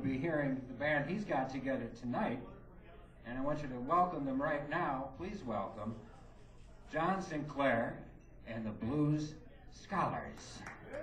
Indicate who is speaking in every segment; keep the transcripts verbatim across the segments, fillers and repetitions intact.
Speaker 1: be hearing the band he's got together tonight. And I want you to welcome them right now. Please welcome John Sinclair and the Blues Scholars.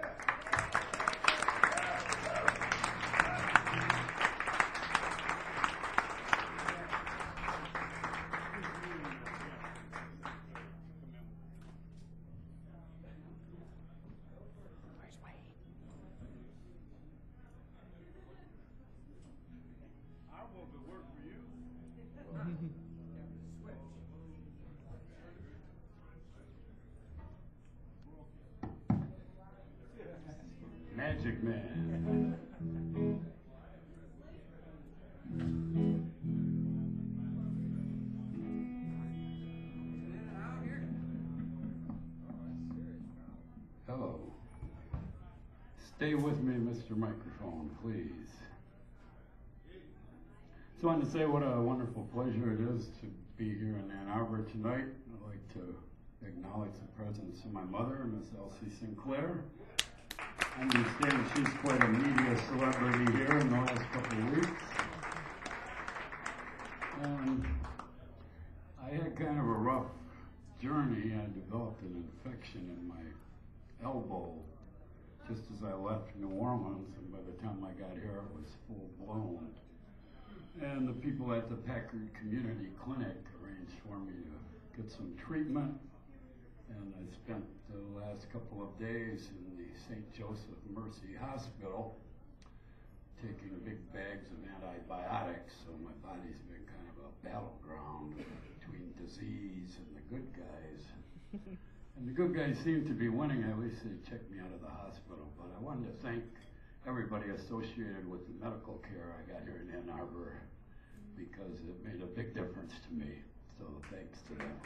Speaker 2: Magic Man. Hello. Stay with me, Mister Microphone, please. Just wanted to say what a wonderful pleasure it is to be here in Ann Arbor tonight. I'd like to acknowledge the presence of my mother, Miss Elsie Sinclair. I understand she's quite a media celebrity here in the last couple of weeks. And I had kind of a rough journey. I developed an infection in my elbow just as I left New Orleans, and by the time I got here it was full blown. And the people at the Packard Community Clinic arranged for me to get some treatment. And I spent the last couple of days in the Saint Joseph Mercy Hospital taking big bags of antibiotics, so my body's been kind of a battleground between disease and the good guys. And the good guys seem to be winning. At least they checked me out of the hospital. But I wanted to thank everybody associated with the medical care I got here in Ann Arbor, because it made a big difference to me. So thanks to them.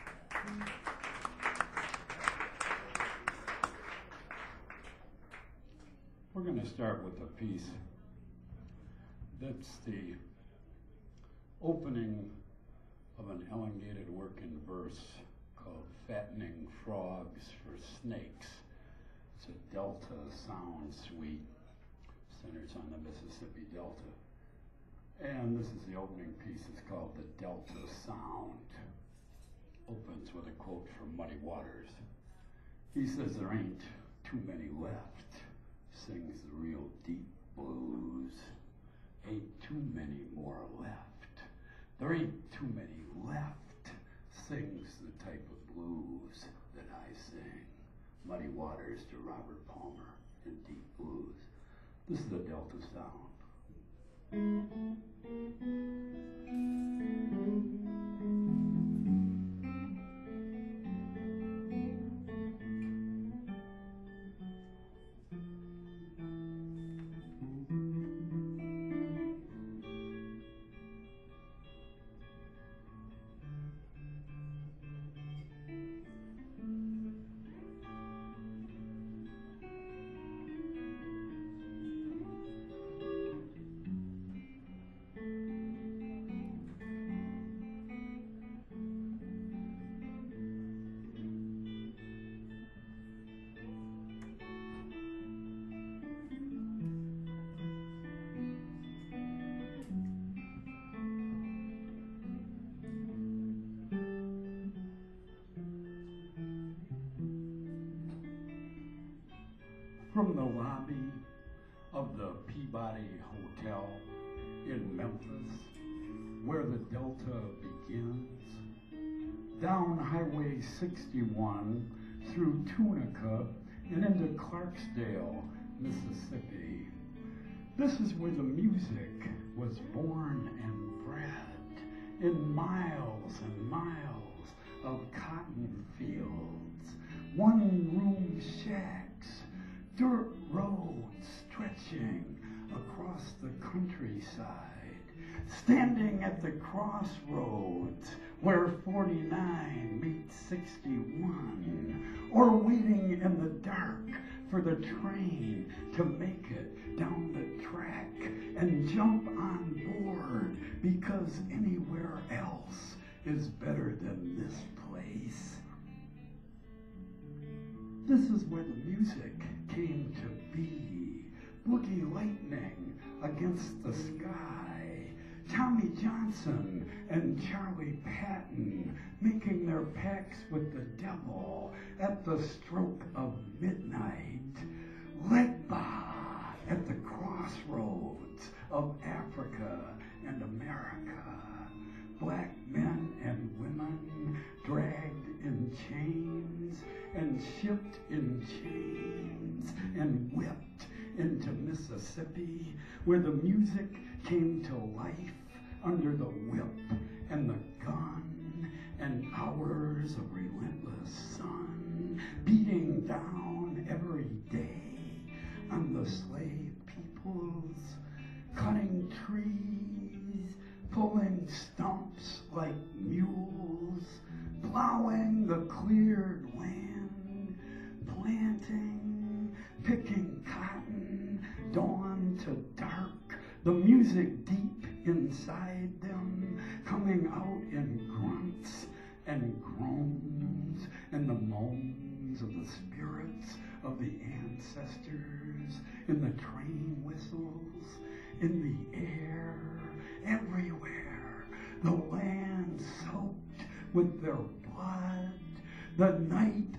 Speaker 2: We're going to start with a piece that's the opening of an elongated work in verse called Fattening Frogs for Snakes. It's a Delta sound suite, centers on the Mississippi Delta. And this is the opening piece. It's called The Delta Sound. Opens with a quote from Muddy Waters. He says, "There ain't too many left," sings the real deep blues. "Ain't too many more left. There ain't too many left," sings the type of blues that I sing. Muddy Waters to Robert Palmer in deep blues. This is the Delta Sound. From the lobby of the Peabody Hotel in Memphis, where the Delta begins, down Highway sixty-one through Tunica and into Clarksdale, Mississippi. This is where the music was born and bred, in miles and miles of cotton fields, one-room shacks, dirt roads stretching across the countryside, standing at the crossroads where forty-nine meets sixty-one, or waiting in the dark for the train to make it down the track and jump on board because anywhere else is better than this place. This is where the music came to be. Boogie Lightning against the sky. Tommy Johnson and Charlie Patton making their pacts with the devil at the stroke of midnight. Legba at the crossroads of Africa and America. Black men and women dragged in chains and shipped in chains and whipped into Mississippi, where the music came to life under the whip and the gun, and hours of relentless sun beating down every day on the slave peoples, cutting trees, pulling stumps like mules, plowing the cleared land, planting, picking cotton, dawn to dark, the music deep inside them, coming out in grunts and groans and the moans of the spirits of the ancestors, in the train whistles, in the air, everywhere, the land soaked with their blood, the night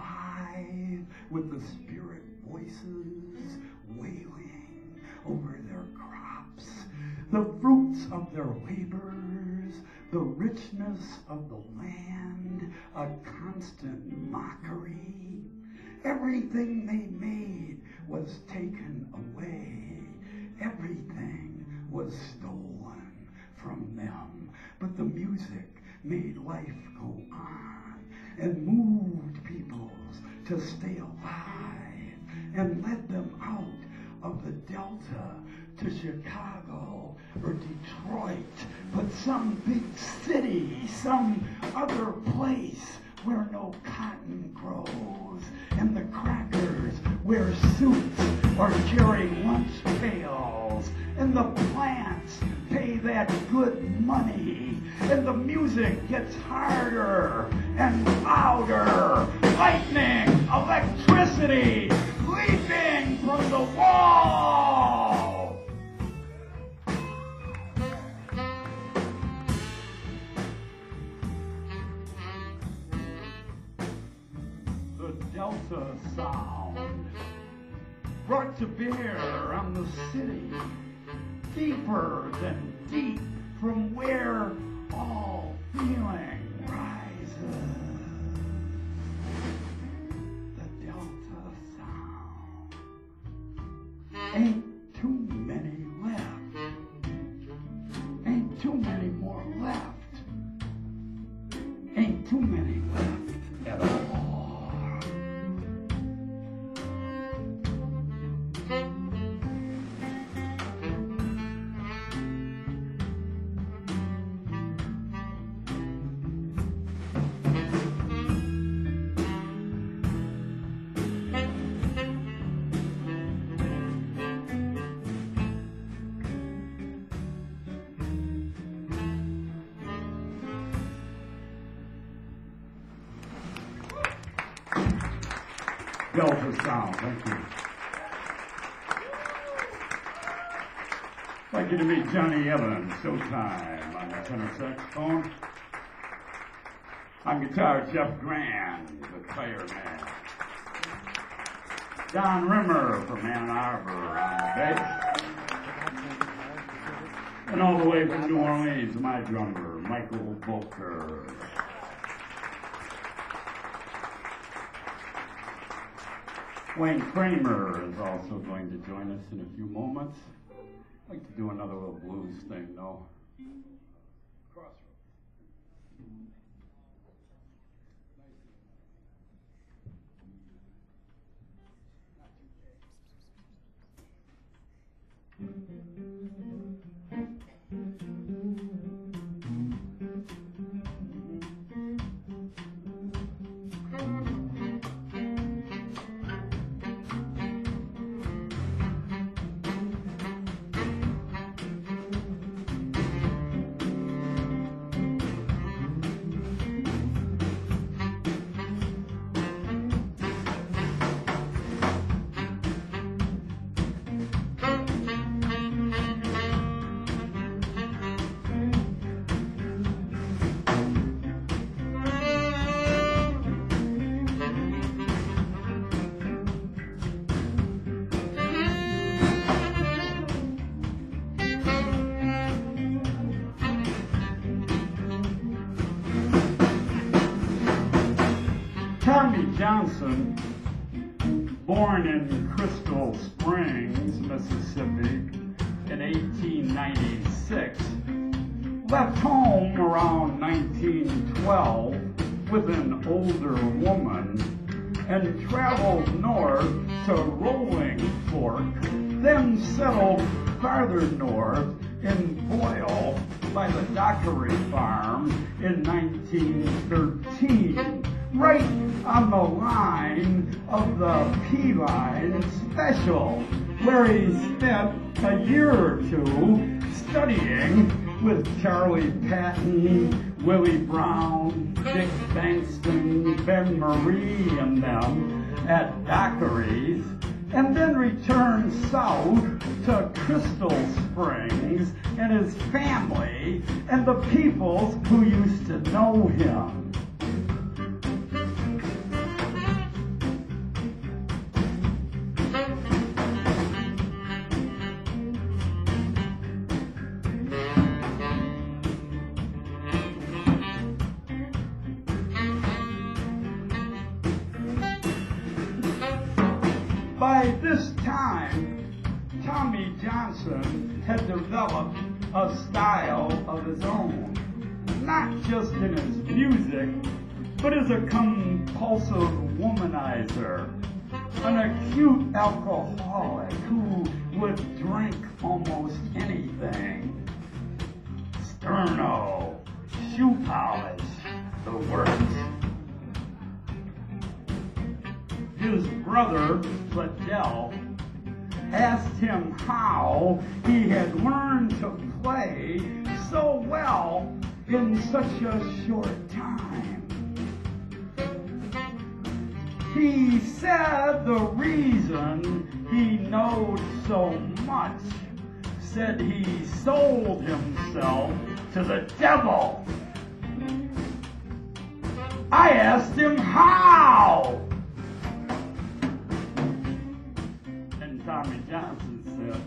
Speaker 2: alive with the spirit voices wailing over their crops, the fruits of their labors, the richness of the land, a constant mockery. Everything they made was taken away. Everything was stolen from them. But the music made life go on and moved peoples to stay alive and led them out of the Delta to Chicago or Detroit, but some big city, some other place where no cotton grows, and the crackers wear suits or carry lunch pails, and the plants pay that good money, and the music gets harder and louder, lightning, electricity, leaping from the wall. The Delta sound brought to bear on the city, deeper than deep, from where all feeling rises. The Delta sound. Ain't too many left. Ain't too many more left. Ain't too many left at all. Delta sound, thank you. I'd like you to meet Johnny Evans, Showtime, on the tenor saxophone. On guitar, Jeff Grand, the Tire Man. Don Rimmer from Ann Arbor on the bass. And all the way from New Orleans, my drummer, Michael Volker. Wayne Kramer is also going to join us in a few moments. I'd like to do another little blues thing, though. Crossroads. Johnson, born in Crystal Springs, Mississippi, in eighteen ninety-six, left home around nineteen twelve with an older woman and traveled north to Rolling Fork, then settled farther north in Boyle by the Dockery Farm in nineteen thirteen, right on the line of the P-Line Special, where he spent a year or two studying with Charlie Patton, Willie Brown, Dick Bankston, Ben Marie, and them at Dockery's, and then returned south to Crystal Springs and his family and the people who used to know him. By this time, Tommy Johnson had developed a style of his own, not just in his music, but as a compulsive womanizer, an acute alcoholic who would drink almost anything. Sterno, shoe polish, the works. His brother, Fidel, asked him how he had learned to play so well in such a short time. He said the reason he knowed so much, said he sold himself to the devil. I asked him how. Tommy Johnson said,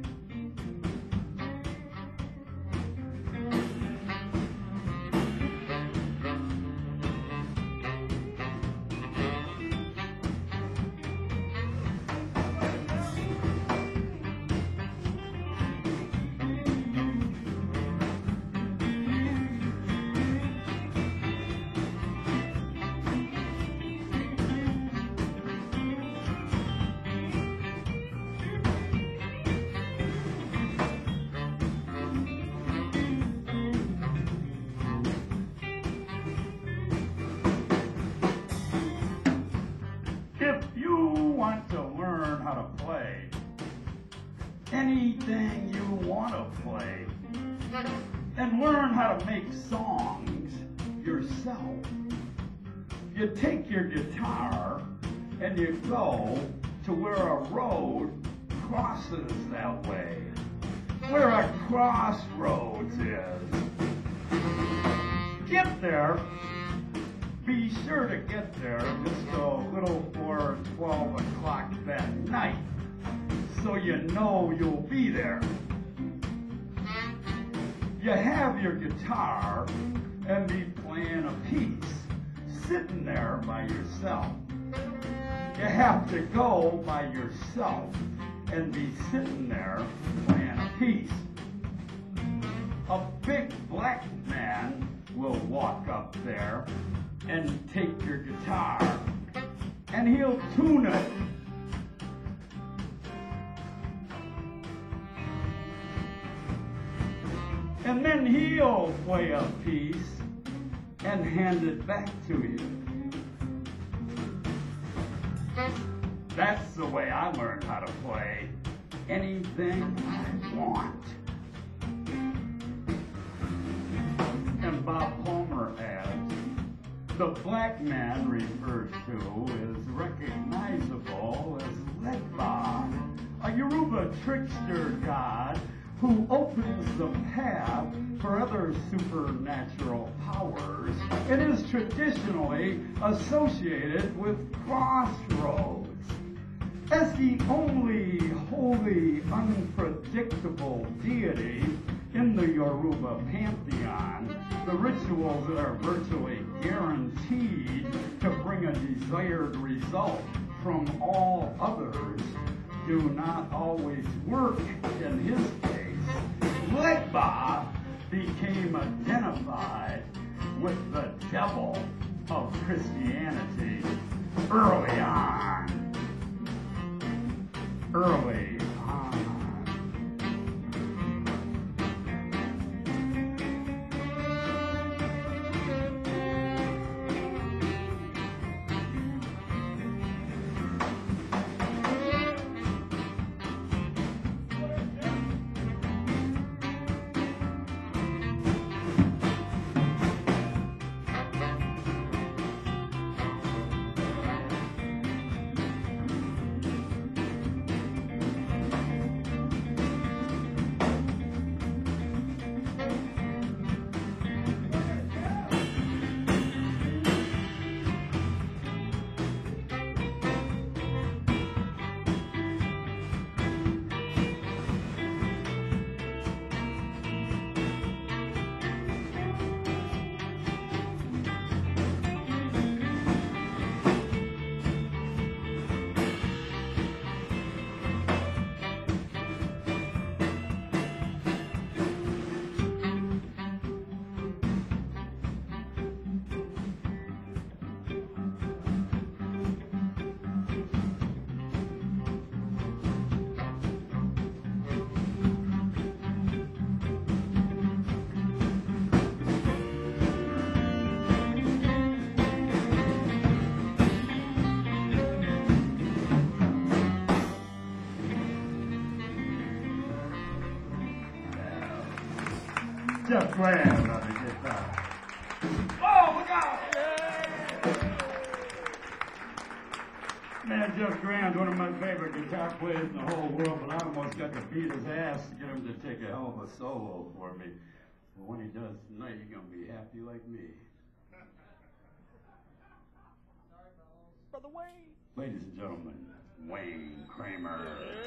Speaker 2: play anything you want to play and learn how to make songs yourself. You take your guitar and you go to where a road crosses that way, where a crossroads is. Get there. Be sure to get there just a little before twelve o'clock that night, so you know you'll be there. You have your guitar and be playing a piece, sitting there by yourself. You have to go by yourself and be sitting there playing a piece. A big black man will walk up there and take your guitar, and he'll tune it. And then he'll play a piece and hand it back to you. That's the way I learned how to play anything I want. And Bob Palmer adds, the black man referred to is recognizable as Legba, a Yoruba trickster god who opens the path for other supernatural powers and is traditionally associated with crossroads. As the only wholly unpredictable deity in the the Yoruba pantheon, the rituals that are virtually guaranteed to bring a desired result from all others do not always work. In his case, Legba became identified with the devil of Christianity early on. Early on. Jeff Grand on the guitar. Oh, look out! Man, Jeff Grand's one of my favorite guitar players in the whole world, but I almost got to beat his ass to get him to take a hell of a solo for me. But when he does tonight, you're going to be happy like me.
Speaker 3: Brother Wayne.
Speaker 2: Ladies and gentlemen, Wayne Kramer.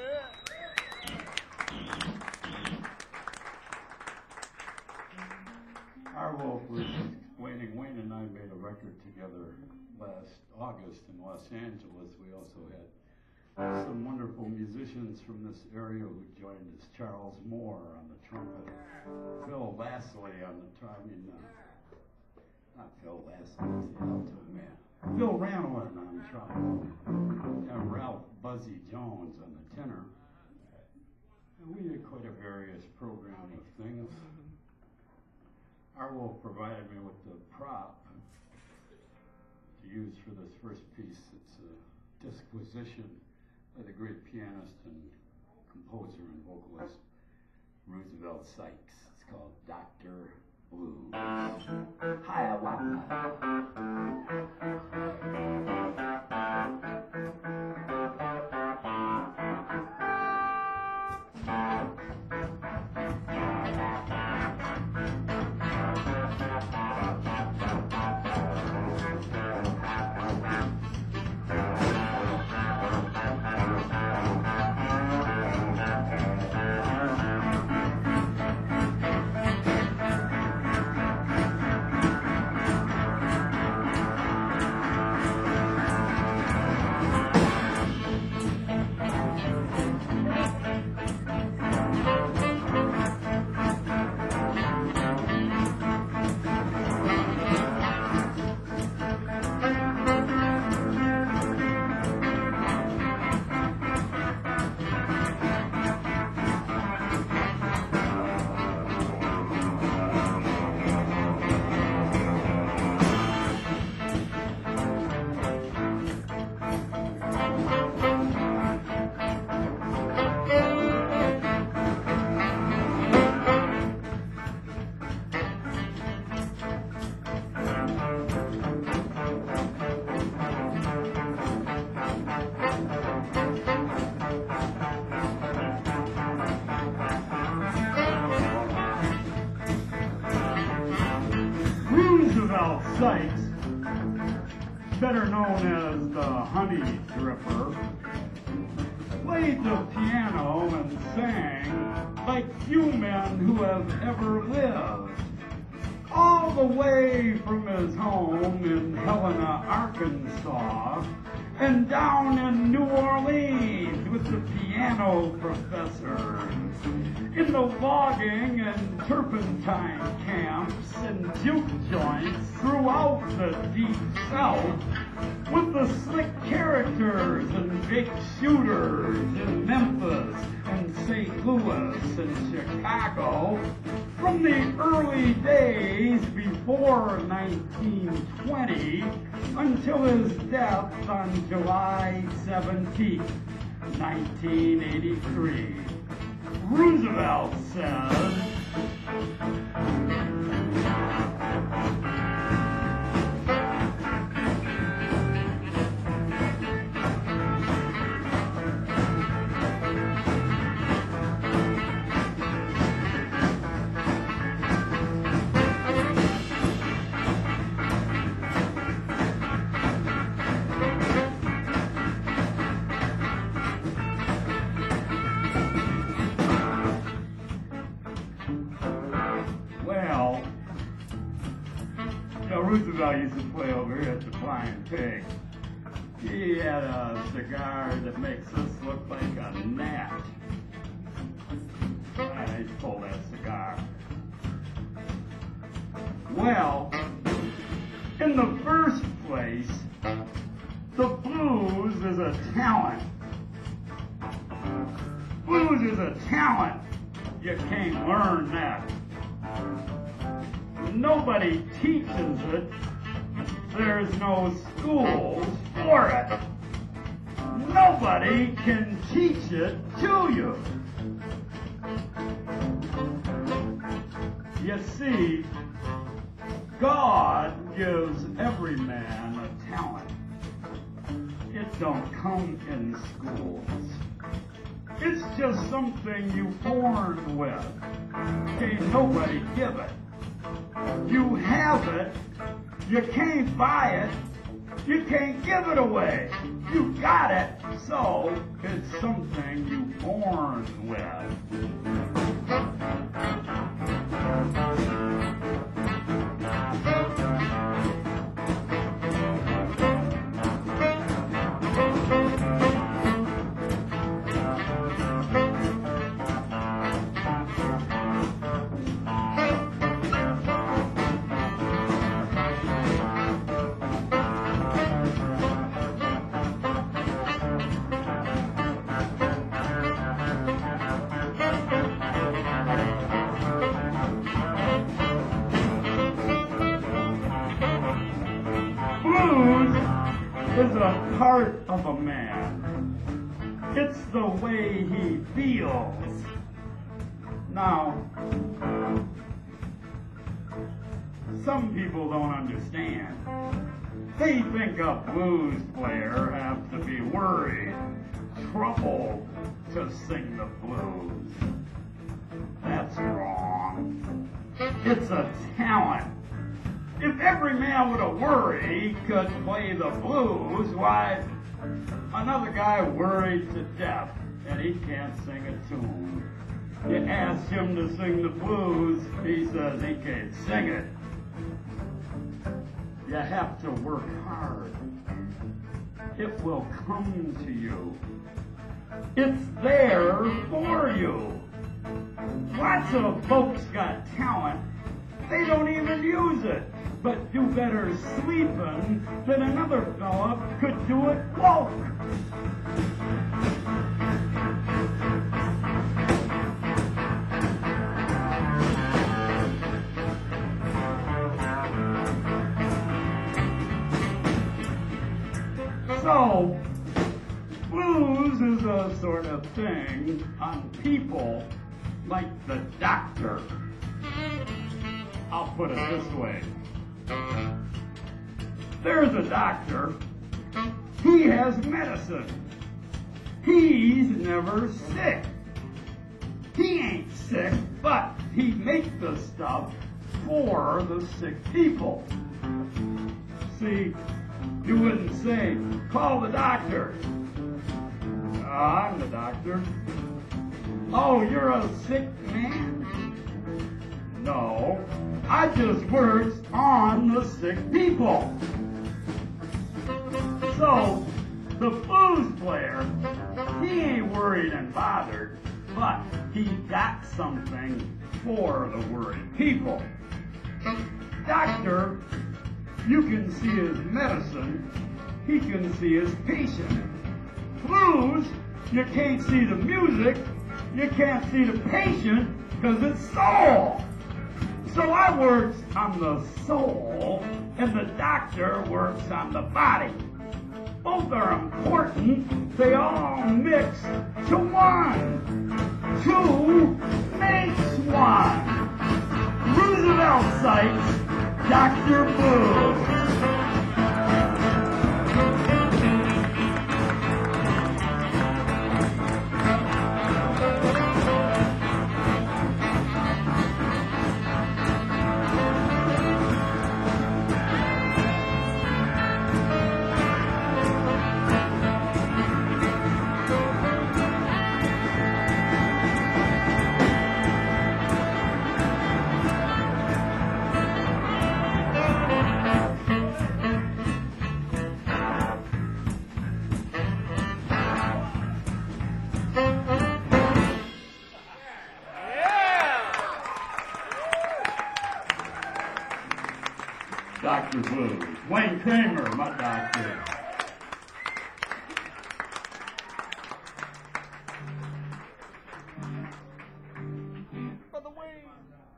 Speaker 2: Our Wolf was waiting. Wayne and I made a record together last August in Los Angeles. We also had some wonderful musicians from this area who joined us. Charles Moore on the trumpet, Phil Lassley on the trumpet. I mean, uh, not Phil Lassley, he's the alto man. Phil Ranelin on the trumpet, and Ralph Buzzy Jones on the tenor. And we did quite a various program of things. Our Wolf provided me with the prop to use for this first piece. It's a disquisition by the great pianist and composer and vocalist Roosevelt Sykes. It's called Doctor Blues. Hiawatha. Sykes, better known as the Honey Dripper, played the piano and sang like few men who have ever lived. All the way from his home in Helena, Arkansas, and down in New Orleans with the piano professors, in the logging and turpentine camps and juke joints throughout the deep South, with the slick characters and big shooters in Memphis and Saint Louis and Chicago, from the early days before nineteen twenty until his death on July seventeenth, nineteen eighty-three. Roosevelt says, well, you know, Roosevelt used to play over here at the Flying Pig. He had a cigar that makes us look like a gnat. I pull that cigar. Well, in the first place, the blues is a talent. Blues is a talent. You can't learn that. Nobody teaches it. There's no schools for it. Nobody can teach it to you. You see, God gives every man a talent. It don't come in schools. It's just something you're born with. Can't nobody give it. You have it. You can't buy it. You can't give it away. You got it, so it's something you're born with. Is a part of a man. It's the way he feels. Now, some people don't understand. They think a blues player has to be worried, troubled to sing the blues. That's wrong. It's a talent. If every man with a worry could play the blues, why, another guy worried to death and he can't sing a tune. You ask him to sing the blues, he says he can't sing it. You have to work hard. It will come to you. It's there for you. Lots of folks got talent. They don't even use it. But do better sleeping than another fella could do it woke. So, blues is a sort of thing on people like the doctor. I'll put it this way. There's a doctor. He has medicine. He's never sick. He ain't sick, but he makes the stuff for the sick people. See, you wouldn't say, call the doctor. Uh, I'm the doctor. Oh, you're a sick man? No, I just works on the sick people. So, the blues player, he ain't worried and bothered, but he got something for the worried people. Doctor, you can see his medicine, he can see his patient. Blues, you can't see the music, you can't see the patient, because it's soul. So I works on the soul, and the doctor works on the body. Both are important, they all mix to one. Two makes one. Roosevelt cites Doctor Blues. Doctor Blues. Wayne Kramer, my doctor.
Speaker 3: For the wing.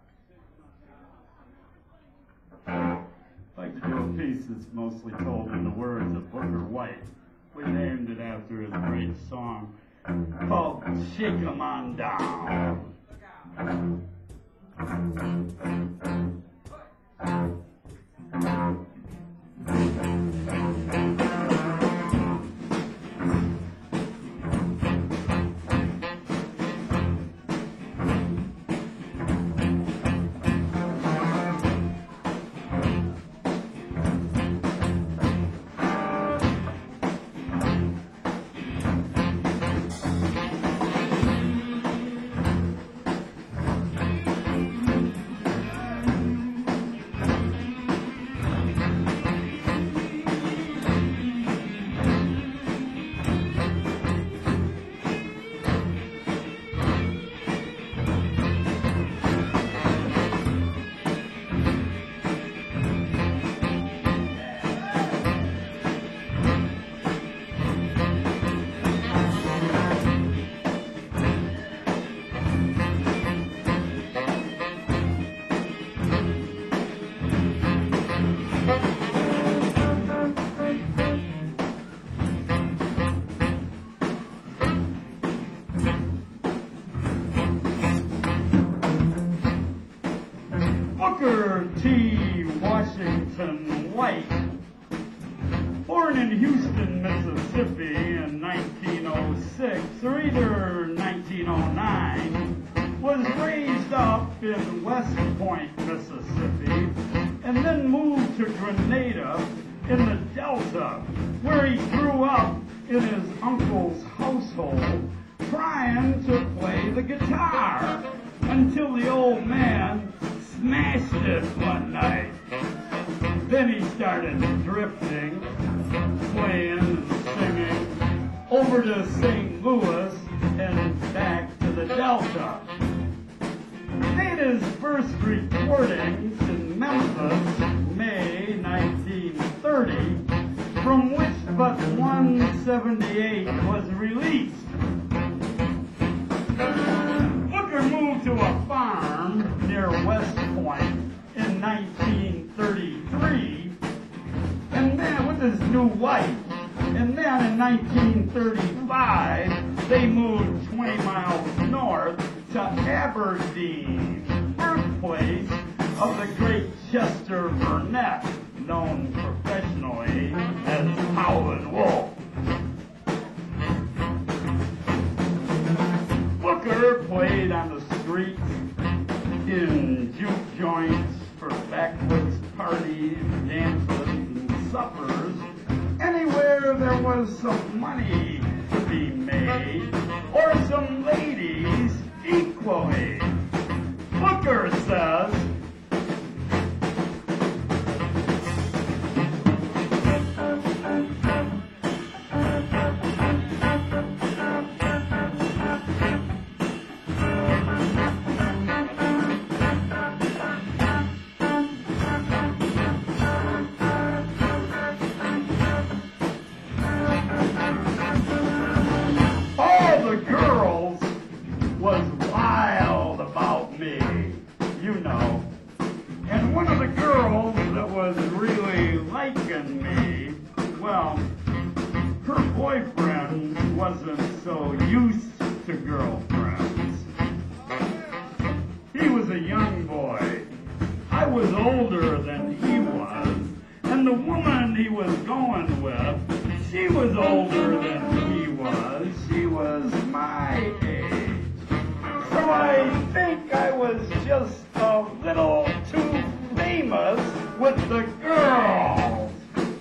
Speaker 2: I'd like to do a piece that's mostly told in the words of Booker White. We named it after his great song called Shake 'Em On Down. Booker T. Washington White, born in Houston, Mississippi in nineteen oh six or either nineteen oh nine, was raised up in West Point, Mississippi, and then moved to Grenada in the Delta, where he grew up in his uncle's household, trying to play the guitar, until the old man smashed it one night. Then he started drifting, playing and singing, over to Saint Louis and back to the Delta. Made his first recordings in Memphis, May nineteen thirty, from which but one seventy-eight was released. Booker moved to a farm near West Point in nineteen thirty-three, and then with his new wife, and then in nineteen thirty-five, they moved twenty miles north to Aberdeen, birthplace of the great Chester Burnett, known professionally as Howlin' Wolf. Booker played on the streets, in juke joints, for backwoods parties, dances, and suppers, anywhere there was some money to be made, or some ladies equally. Booker says, all the girls was wild about me, you know. And one of the girls that was really liking me, well, her boyfriend wasn't so used to girlfriends. He was a young boy. I was older than he was. And the woman he was going with, she was older than he was. She was my age. So I think I was just a little too famous with the girls.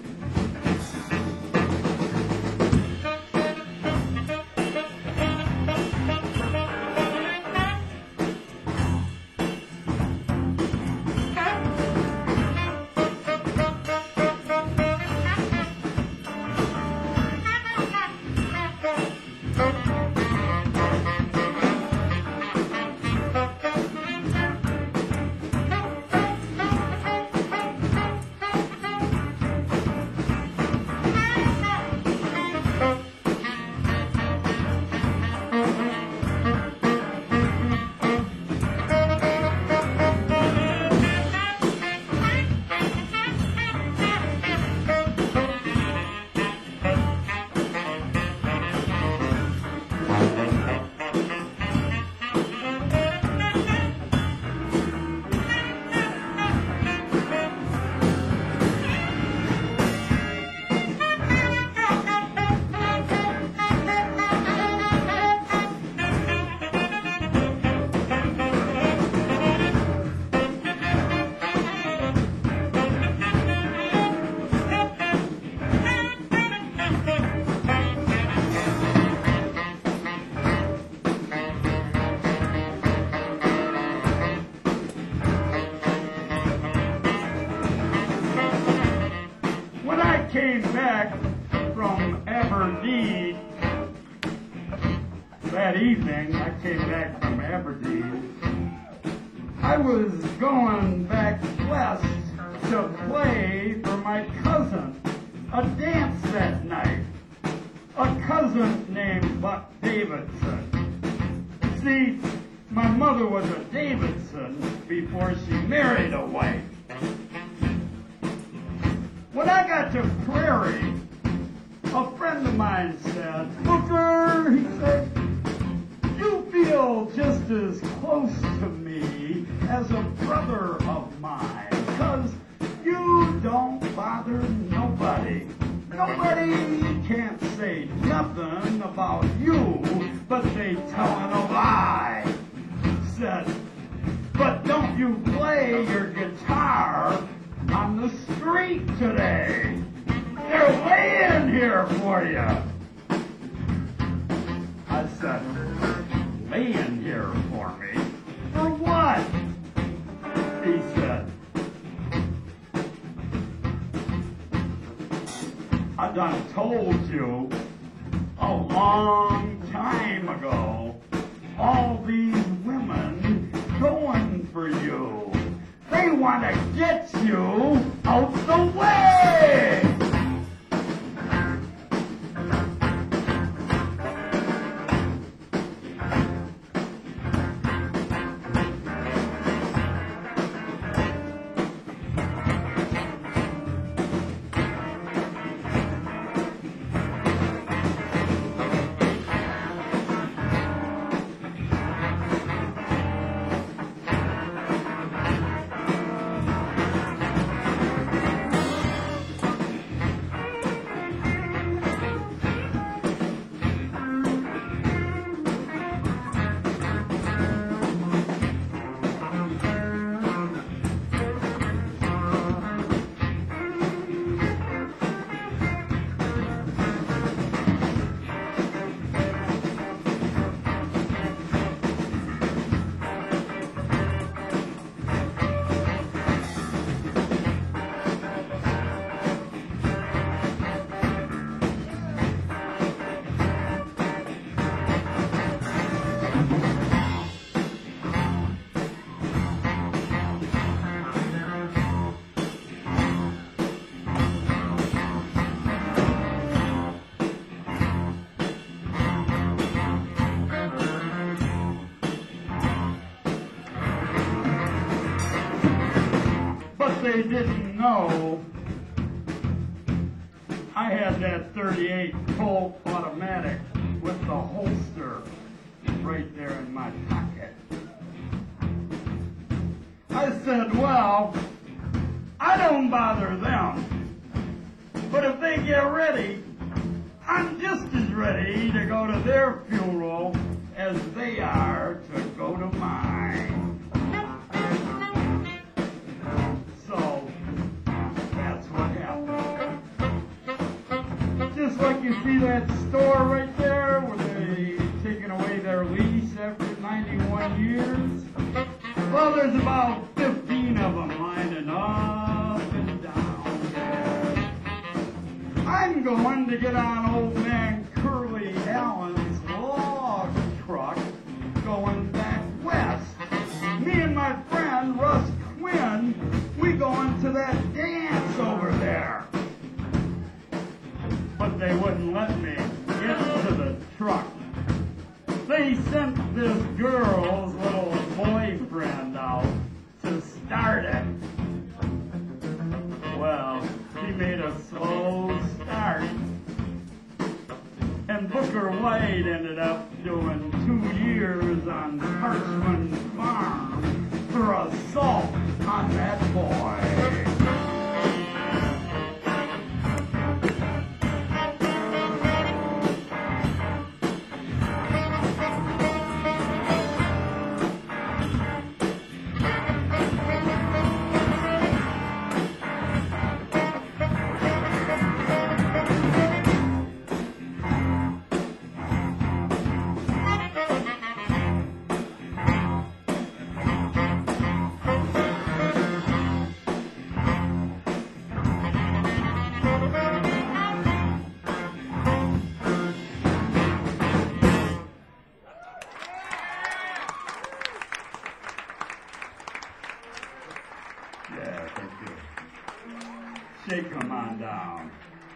Speaker 2: When I came back from Aberdeen that evening, I came back from Aberdeen, I was going back west to play for my cousin a dance that night. A cousin named Buck Davidson. See, my mother was a Davidson before she married a wife. When I got to Prairie, a friend of mine said, Booker, he said, you feel just as close to me as a brother of mine, because you don't bother nobody. Nobody can't say nothing about you, but they tellin' a lie. Said, but don't you play your guitar on the street today? They're laying here for you. I said, laying here for me? For what? He said, I done told you a long time ago, all these women going for you. They want to get you out the way. what they didn't know, I had that thirty-eight Colt automatic with the holster right there in my pocket. I said, well, I don't bother them, but if they get ready, I'm just as ready to go to their funeral as they are to go to mine. So, that's what happened. Just like you see that store right there where they taking away their lease after ninety-one years. Well, there's about fifteen of them lining up and down there. I'm going to get on old man Curly Allen's log truck going back west. Me and my friend Russ Quinn, we going to that dance over there. But they wouldn't let me get to the truck. They sent this girl's little boyfriend out to start it. Well, he made a slow start. And Booker White ended up doing two years on Harshman Farm for assault on that boy. Yeah, thank you. Shake them on down.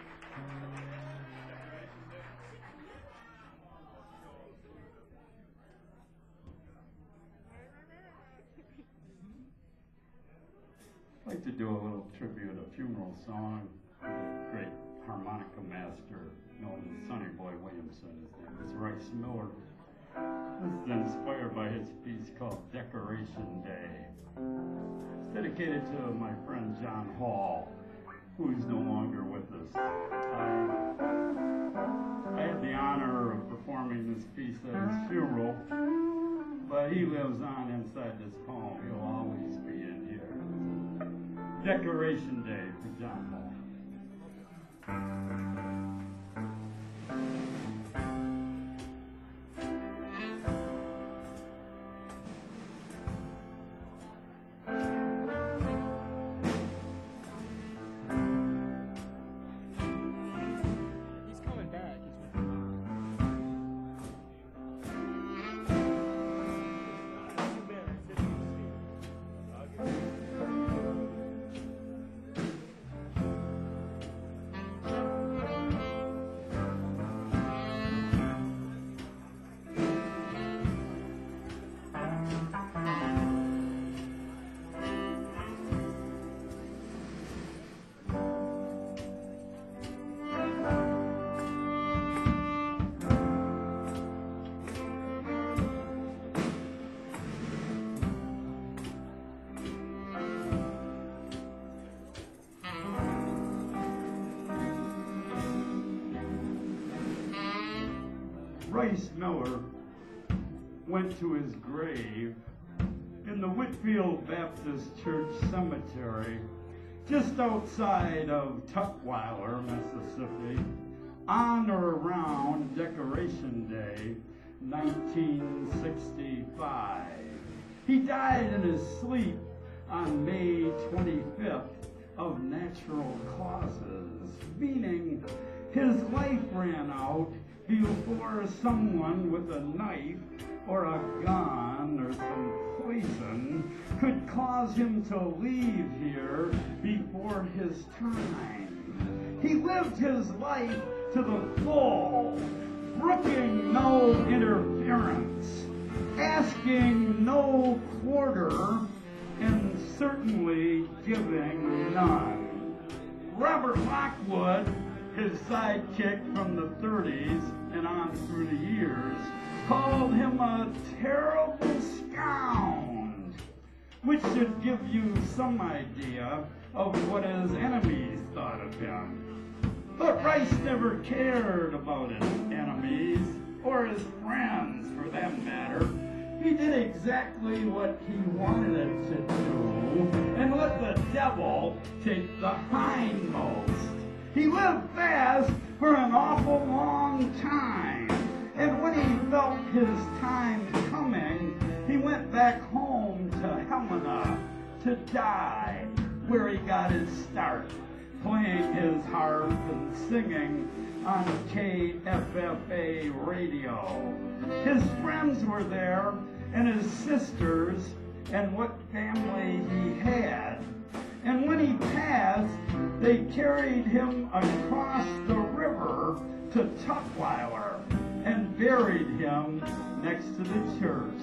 Speaker 2: I'd like to do a little tribute, a funeral song. The great harmonica master known as Sonny Boy Williamson. His name is Rice Miller. This is inspired by his piece called Decoration Day. It's dedicated to my friend John Hall, who's no longer with us. I, I had the honor of performing this piece at his funeral, but he lives on inside this poem. He'll always be in here. Decoration Day for John Hall. Rice Miller went to his grave in the Whitfield Baptist Church Cemetery just outside of Tutwiler, Mississippi, on or around Decoration Day, nineteen sixty-five. He died in his sleep on May twenty-fifth of natural causes, meaning his life ran out before someone with a knife or a gun or some poison could cause him to leave here before his time. He lived his life to the full, brooking no interference, asking no quarter, and certainly certainly giving none. Robert Lockwood, his sidekick from the thirties and on through the years, called him a terrible scound, which should give you some idea of what his enemies thought of him. But Rice never cared about his enemies, or his friends for that matter. He did exactly what he wanted it to do, and let the devil take the hindmost. He lived fast for an awful long time, and when he felt his time coming, he went back home to Helena to die, where he got his start, playing his harp and singing on K F F A radio. His friends were there, and his sisters, and what family he had. And when he passed, they carried him across the river to Tutwiler and buried him next to the church.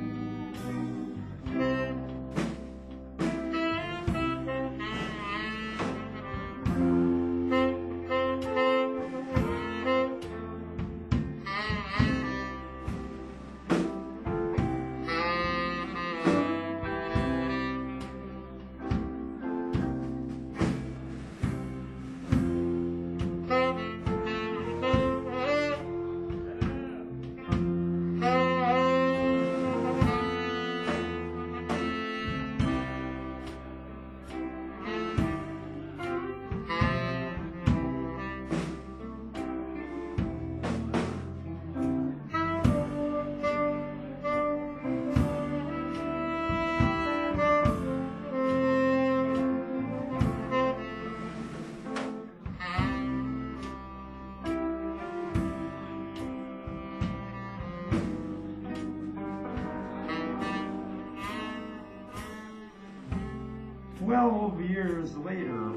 Speaker 2: Twelve years later,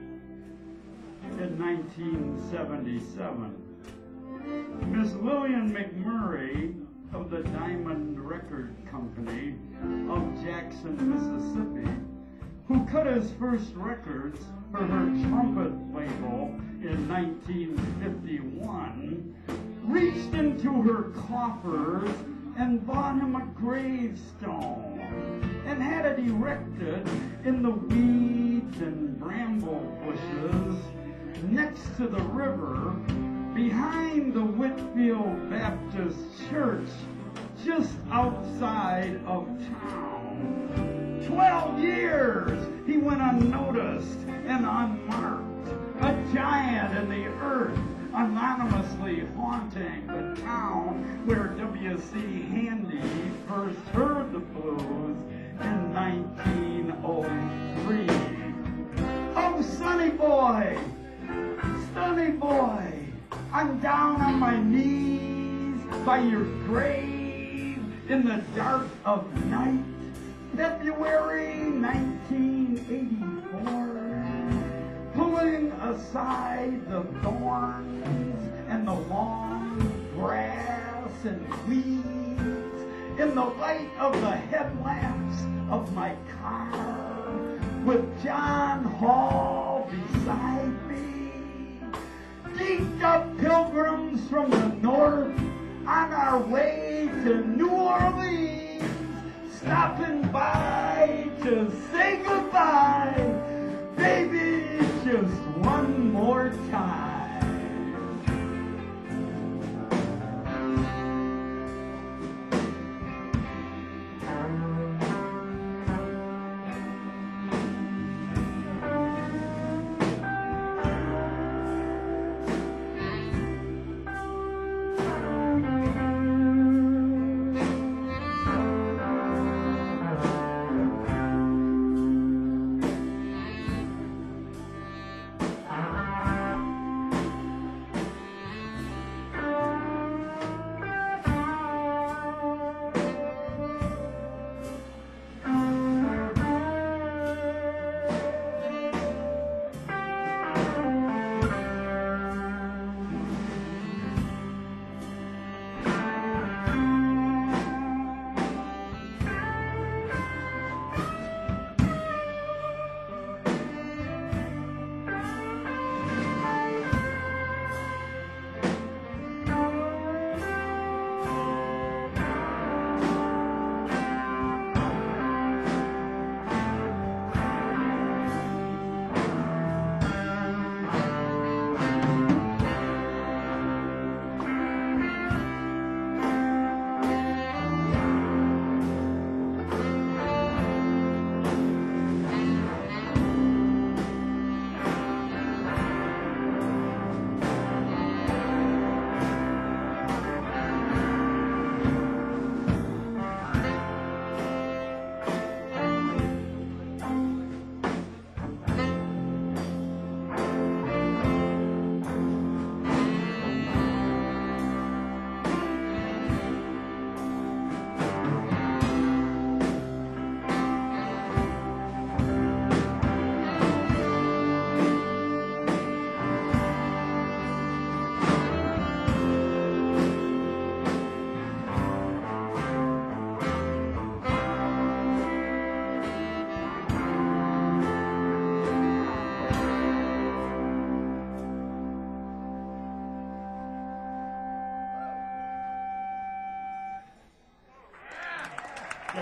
Speaker 2: in nineteen seventy-seven, Miss Lillian McMurray of the Diamond Record Company of Jackson, Mississippi, who cut his first records for her trumpet label in nineteen fifty-one, reached into her coffers and bought him a gravestone and had it erected in the weeds and bramble bushes next to the river behind the Whitfield Baptist Church just outside of town. Twelve years he went unnoticed and unmarked, a giant in the earth, anonymously haunting the town where W C Handy first heard the blues in nineteen oh three. Oh, Sonny boy, Sonny boy, I'm down on my knees by your grave in the dark of night, February nineteen eighty-four. Pulling aside the thorns and the long grass and weeds in the light of the headlamps of my car, with John Hall beside me, geeked up pilgrims from the north on our way to New Orleans, stopping by to say goodbye, baby, just one more time.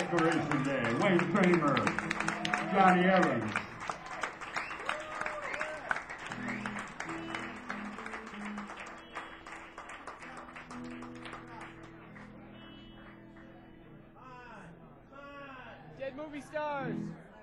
Speaker 2: Decoration Day. Wayne Kramer, Johnny Evans.
Speaker 3: Dead movie stars.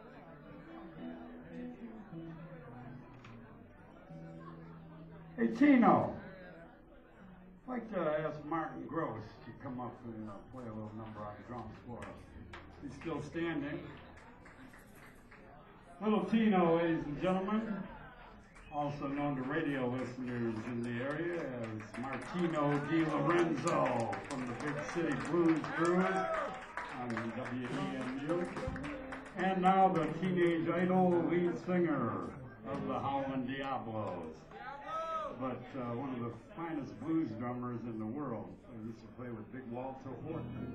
Speaker 2: Hey, Tino. I'd like to ask Martin Gross to come up and uh, play a little number on drums for us. He's still standing. Little Tino, ladies and gentlemen, also known to radio listeners in the area as Martino Di Lorenzo from the Big City Blues Brewers on W E M U. And now the Teenage Idol lead singer of the Howlin' Diablos. But uh, one of the finest blues drummers in the world. I used to play with Big Walter Horton.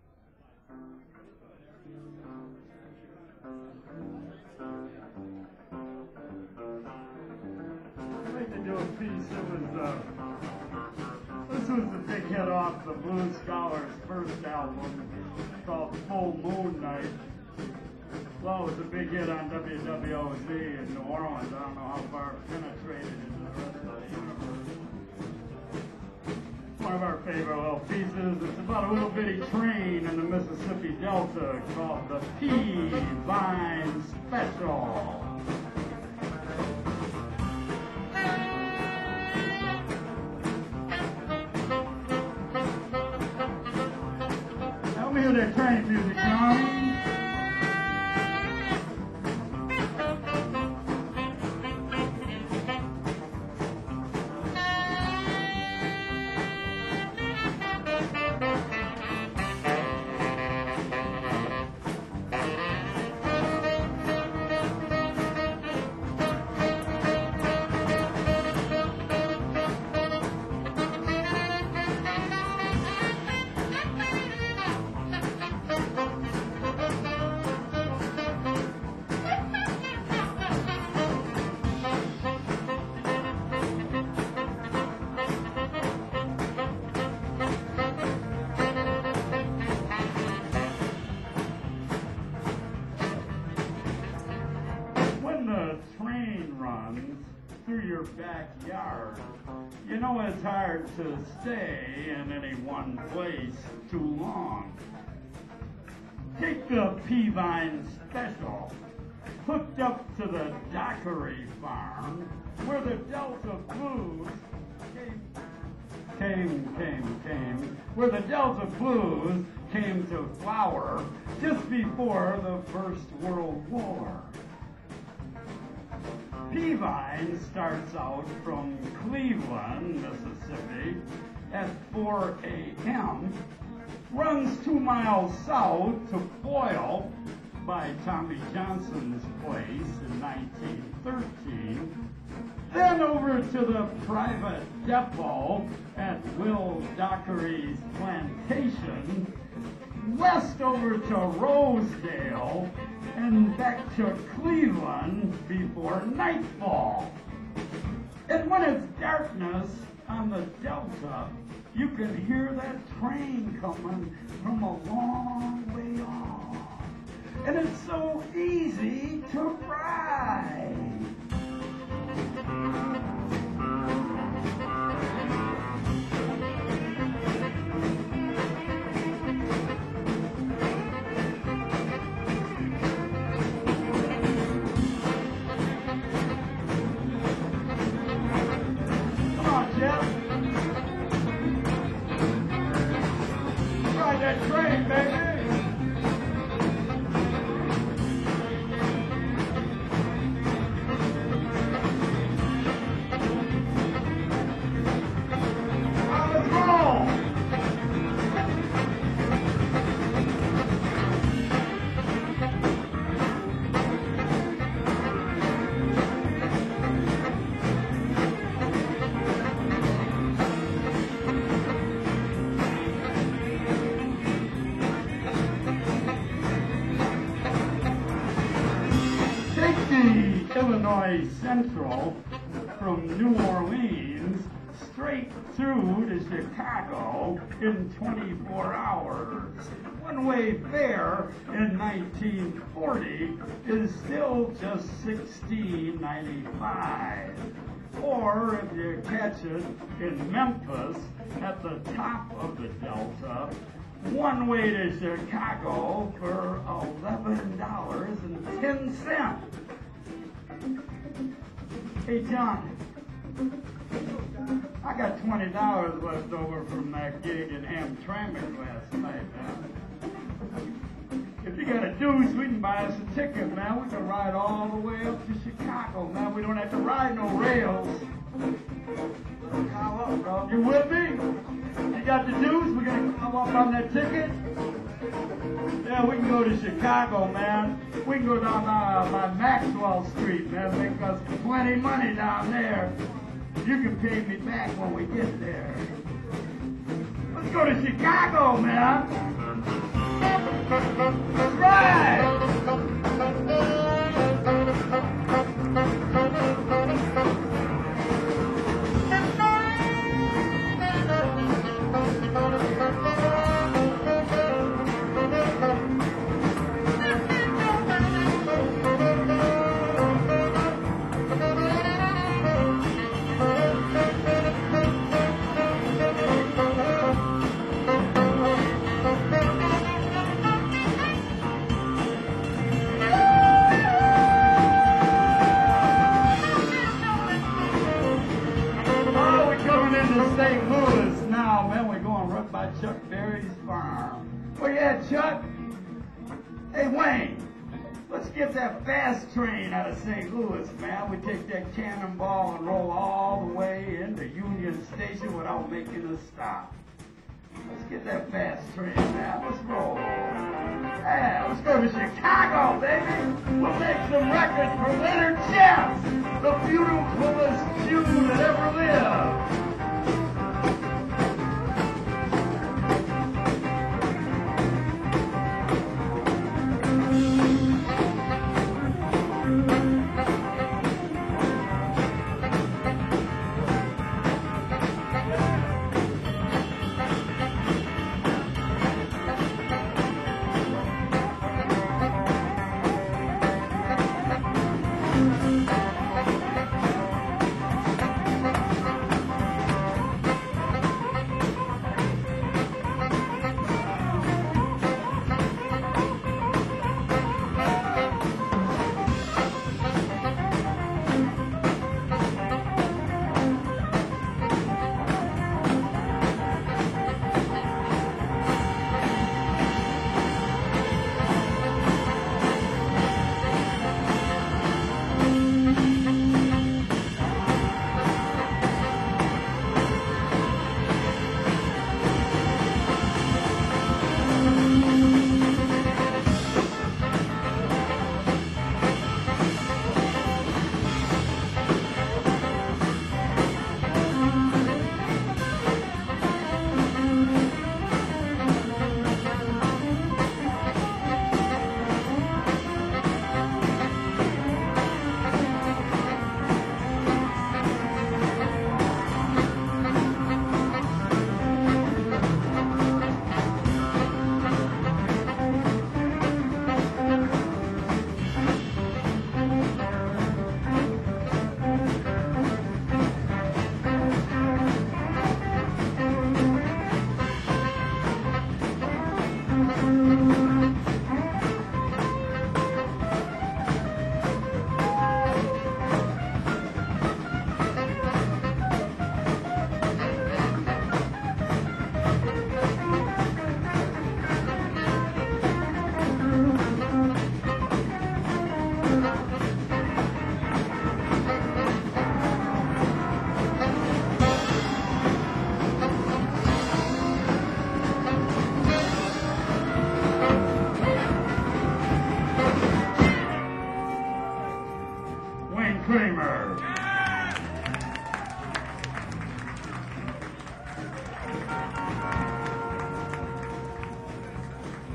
Speaker 2: I'd like to do a piece that was, uh, this was the big hit off the Blues Scholars' first album called Full Moon Night. Well, it was a big hit on W W O Z in New Orleans. I don't know how far it penetrated into the rest of the universe. One of our favorite little pieces. It's about a little bitty train in the Mississippi Delta called the P-Vine Special. Help me with that train music, John. Backyard. You know it's hard to stay in any one place too long. Take the P-Vine Special, hooked up to the Dockery Farm, where the Delta Blues came, came, came, came, where the Delta Blues came to flower just before the First World War. P-Vine starts out from Cleveland, Mississippi at four a m, runs two miles south to Foyle by Tommy Johnson's place in nineteen thirteen, then over to the private depot at Will Dockery's plantation, west over to Rosedale, and back to Cleveland before nightfall. And when it's darkness on the Delta, you can hear that train coming from a long way off. And it's so easy to ride. Train, baby! Illinois Central from New Orleans straight through to Chicago in twenty-four hours. One-way fare in nineteen forty is still just sixteen ninety-five. Or if you catch it in Memphis at the top of the Delta, one way to Chicago for eleven dollars and ten cents. Hey, John, I got twenty dollars left over from that gig in Hamtramck last night, man. If you got a deuce, we can buy us a ticket, man. We can ride all the way up to Chicago, man. We don't have to ride no rails. Call up, bro. You with me? You got the deuce? We're going to come up on that ticket? Yeah, we can go to Chicago, man. We can go down uh, by Maxwell Street, man. Make us plenty money down there. You can pay me back when we get there. Let's go to Chicago, man. That's right. Saint Louis now, man. We're going right by Chuck Berry's farm. Where you at, Chuck? Hey, Wayne, let's get that fast train out of Saint Louis, man. We take that cannonball and roll all the way into Union Station without making a stop. Let's get that fast train, man. Let's roll. Yeah, let's go to Chicago, baby. We'll make some records for Leonard Jeffs, the beautifulest Jew that ever lived.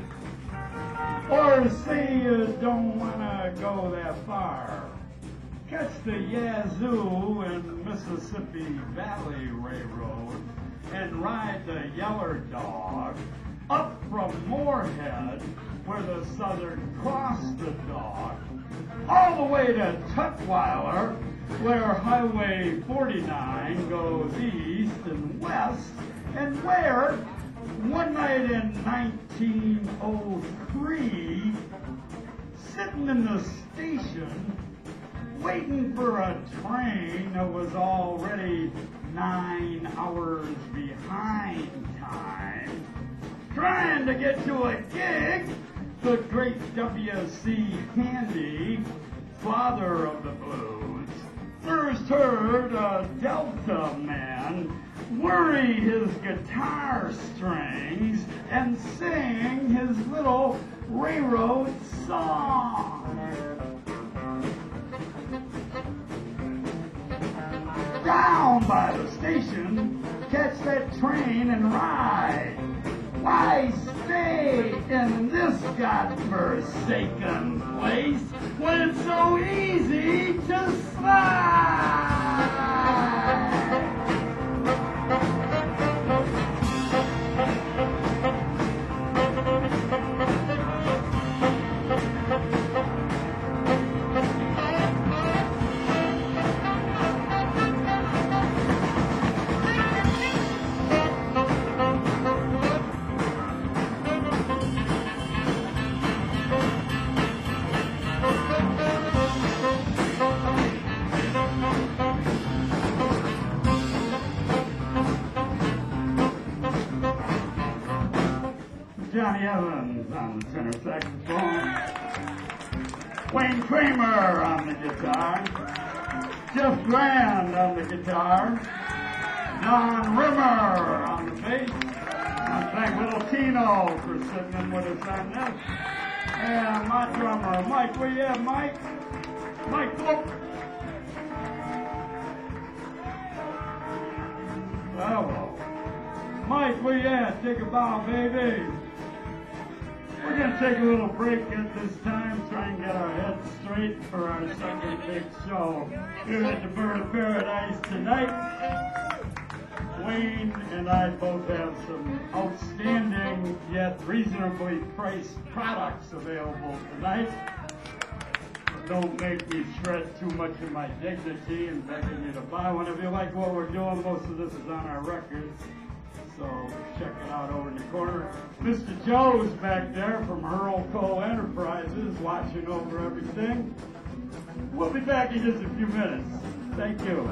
Speaker 2: Or say you don't want to go that far. catch the Yazoo and Mississippi Valley Railroad and ride the Yeller Dog up from Moorhead, where the Southern crossed the Dog, all the way to Tutwiler, where Highway forty-nine goes east and west, and where, one night in nineteen oh three, sitting in the station, waiting for a train that was already nine hours behind time, trying to get to a gig, the great W C Handy, father of the blues, first heard a Delta man worry his guitar strings and sing his little railroad song. Down by the station, catch that train and ride. Why stay in this godforsaken place when it's so easy to slide? Johnny Evans on the tenor saxophone, Wayne Kramer on the guitar, Jeff Grand on the guitar, Don Rimmer on the bass. I thank Little Tino for sitting in with us on this. And my drummer, Mike, where you at, Mike? Mike, look. Hello. Mike, where you at? Take a bow, baby. We're going to take a little break at this time, try and get our heads straight for our second big show here at the Bird of Paradise tonight. Wayne and I both have some outstanding yet reasonably priced products available tonight. Don't make me shred too much of my dignity in begging you to buy one. If you like what we're doing, most of this is on our records. So check it out over in the corner. Mister Joe's back there from Earl Co. Enterprises watching over everything. We'll be back in just a few minutes. Thank you.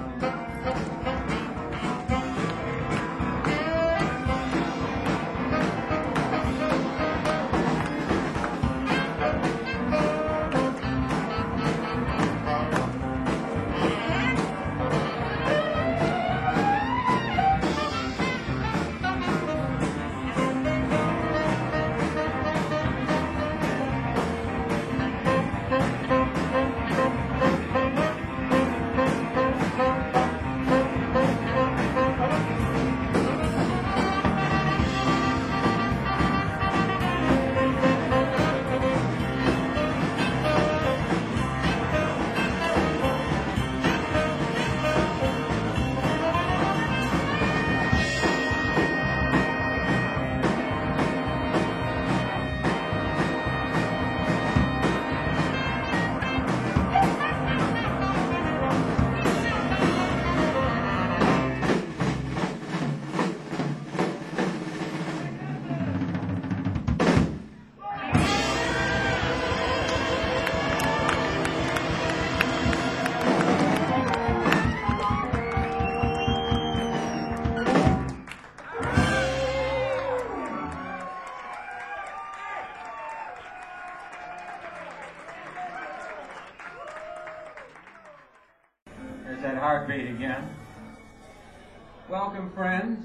Speaker 1: Heartbeat again. Welcome, friends.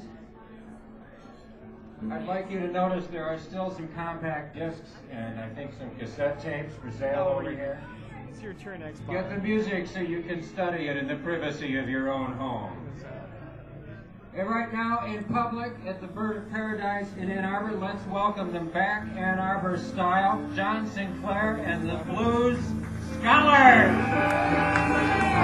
Speaker 1: I'd like you to notice there are still some compact discs and I think some cassette tapes for sale
Speaker 3: Oh,
Speaker 1: over
Speaker 3: yeah.
Speaker 1: here.
Speaker 3: It's your turn, Xbox.
Speaker 1: Get the music so you can study it in the privacy of your own home. And right now in public at the Bird of Paradise in Ann Arbor, let's welcome them back Ann Arbor style, John Sinclair and the Blues Scholars.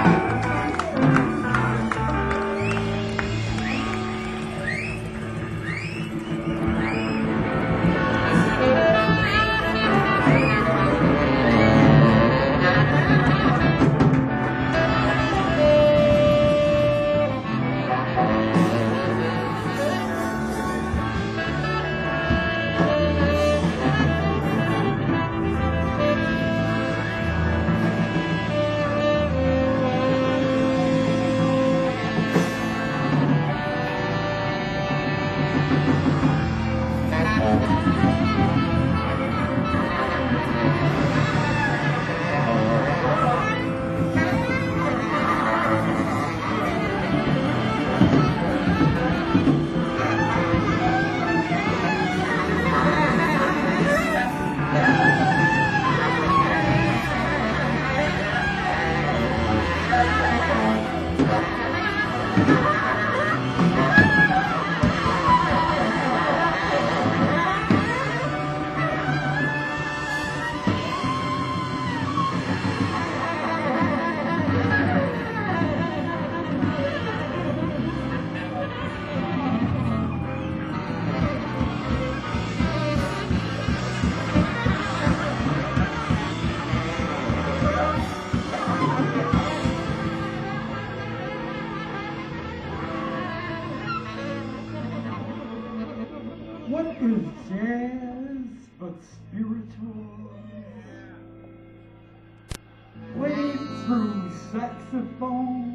Speaker 2: through saxophone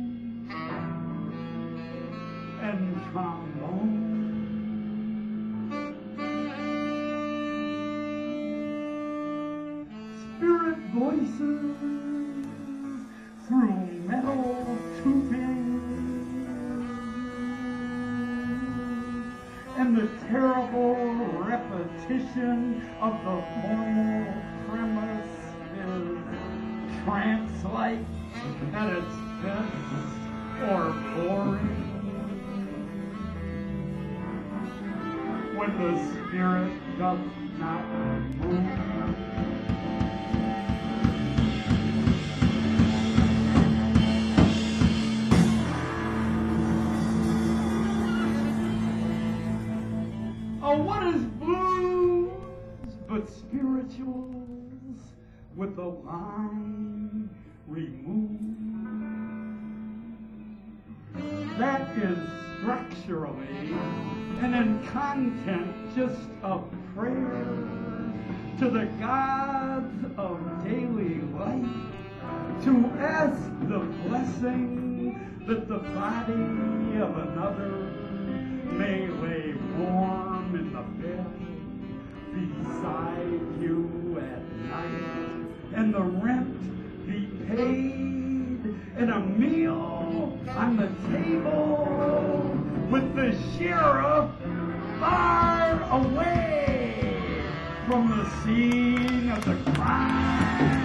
Speaker 2: and trombone. Spirit voices through metal tubing and the terrible repetition of the formal premise is trance-like at its best or boring. When the spirit does not move. Oh, what is blues but spirituals with the line removed? That is structurally and in content just a prayer to the gods of daily life to ask the blessing that the body of another may lay warm in the bed beside you at night, and the rent be paid, and a meal on the table with the sheriff far away from the scene of the crime.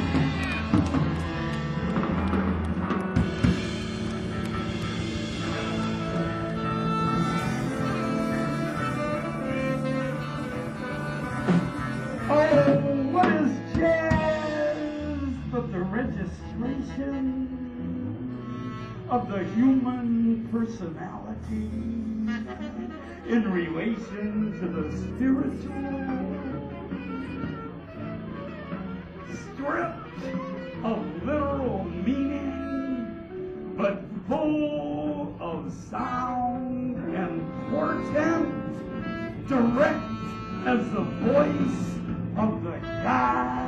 Speaker 2: Of the human personality in relation to the spiritual, stripped of literal meaning, but full of sound and portent, direct as the voice of the God.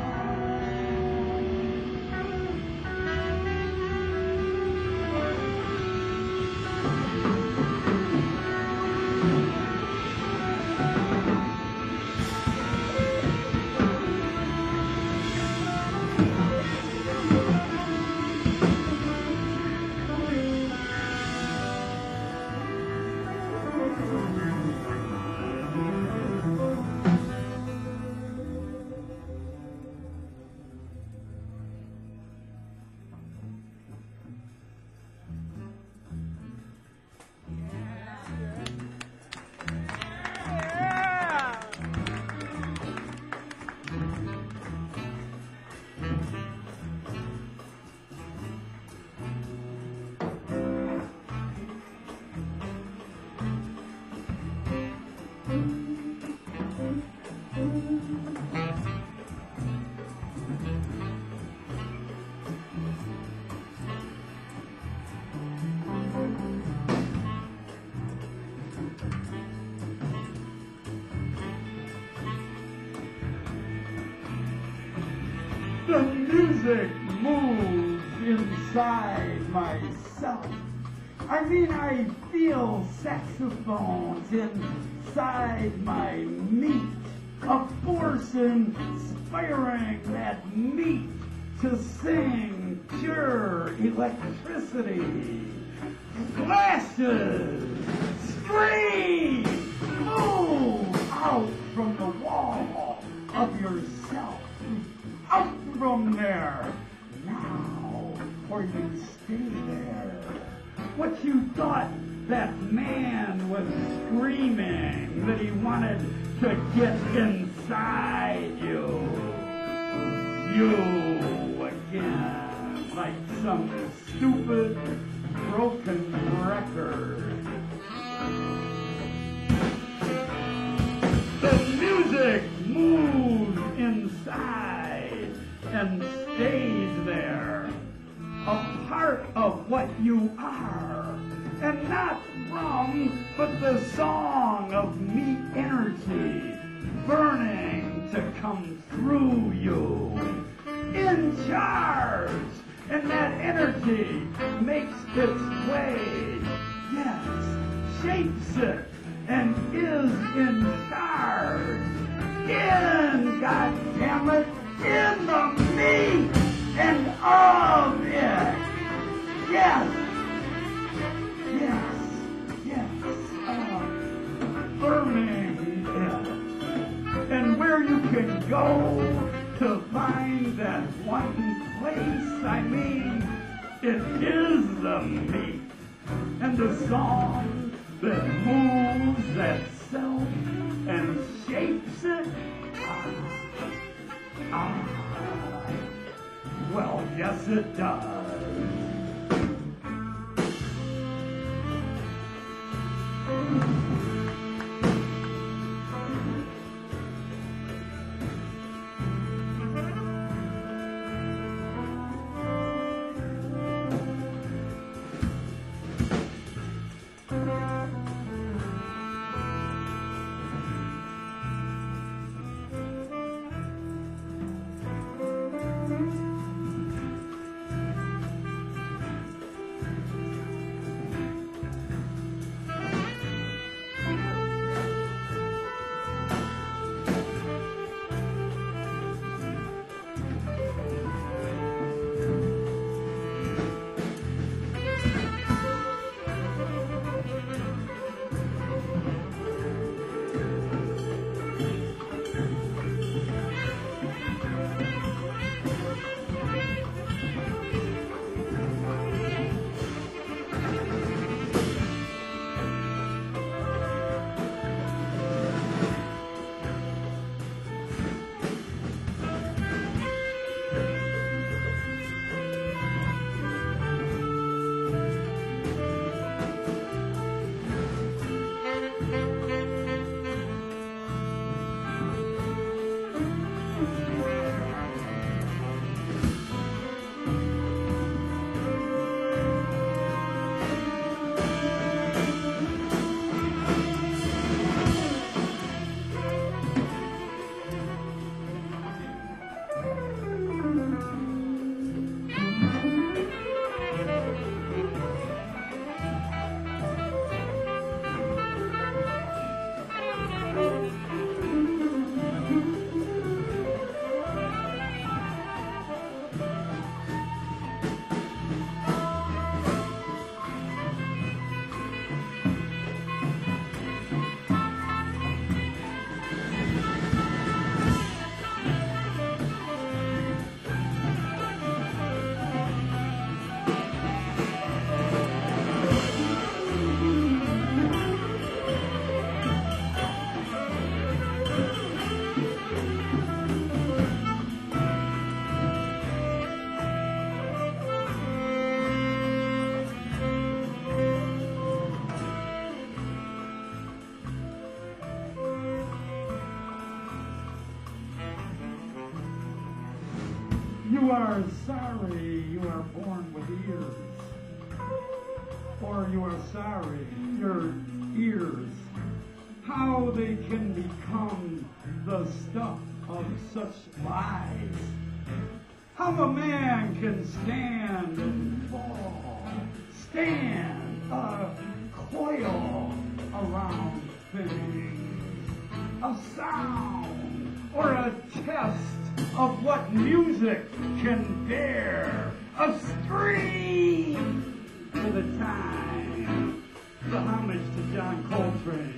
Speaker 2: The music moves inside myself. I mean, I feel saxophones inside my meat, a force inspiring that meat to sing pure electricity. Flashes, scream, move out from the wall of yourself. Out from there now, or you stay there. What you thought that man was screaming that he wanted to get inside you. You again, like some stupid broken record. The music moves inside and stays there, a part of what you are, and not from, but the song of meat energy burning to come through you. in charge, and that energy makes its way, yes, shapes it, and is in charge. In, goddammit, in the meat and of it. Yes, yes, yes, uh, burning it. And where you can go to find that one place, I mean, it is the meat and the song that moves that self and shapes it. Ah, ah, well, yes it does. You are sorry you are born with ears, or you are sorry your ears, how they can become the stuff of such lies. How a man can stand and fall, stand a coil around things, a sound or a test of what music can bear, a scream for the time, the homage to John Coltrane.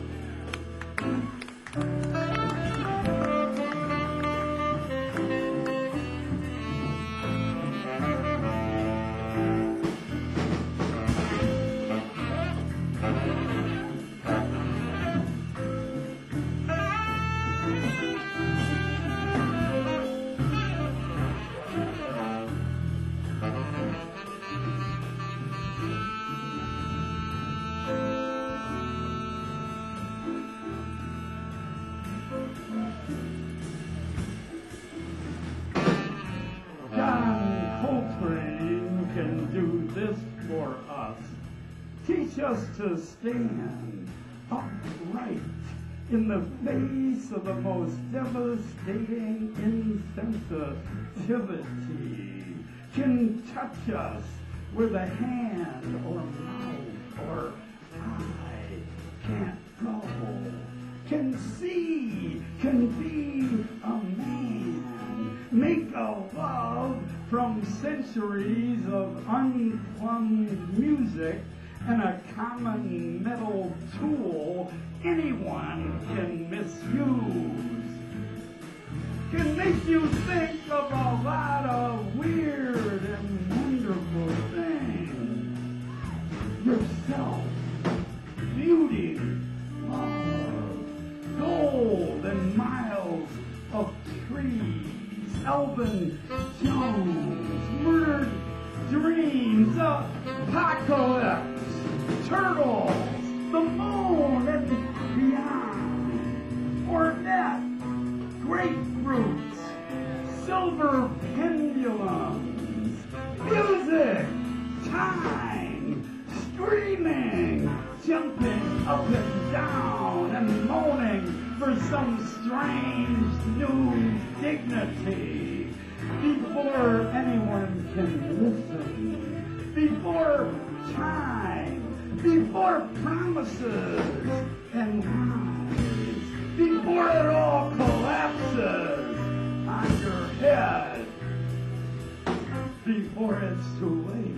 Speaker 2: For us, teach us to stand upright in the face of the most devastating insensitivity, can touch us where the hand or mouth or eye can't go, can see, can be a man, make a love from centuries of unplumbed music and a common metal tool anyone can misuse. Can make you think of a lot of weird and wonderful things. Yourself, beauty, love, gold and miles of trees, Elvin Jones, murdered dreams, apocalypse, turtles, the moon and beyond, Ornette, grapefruits, silver pendulums, music, time, screaming, jumping up and down and moaning for some strange new dignity before anyone can listen, before time, before promises and lies, before it all collapses on your head, before it's too late.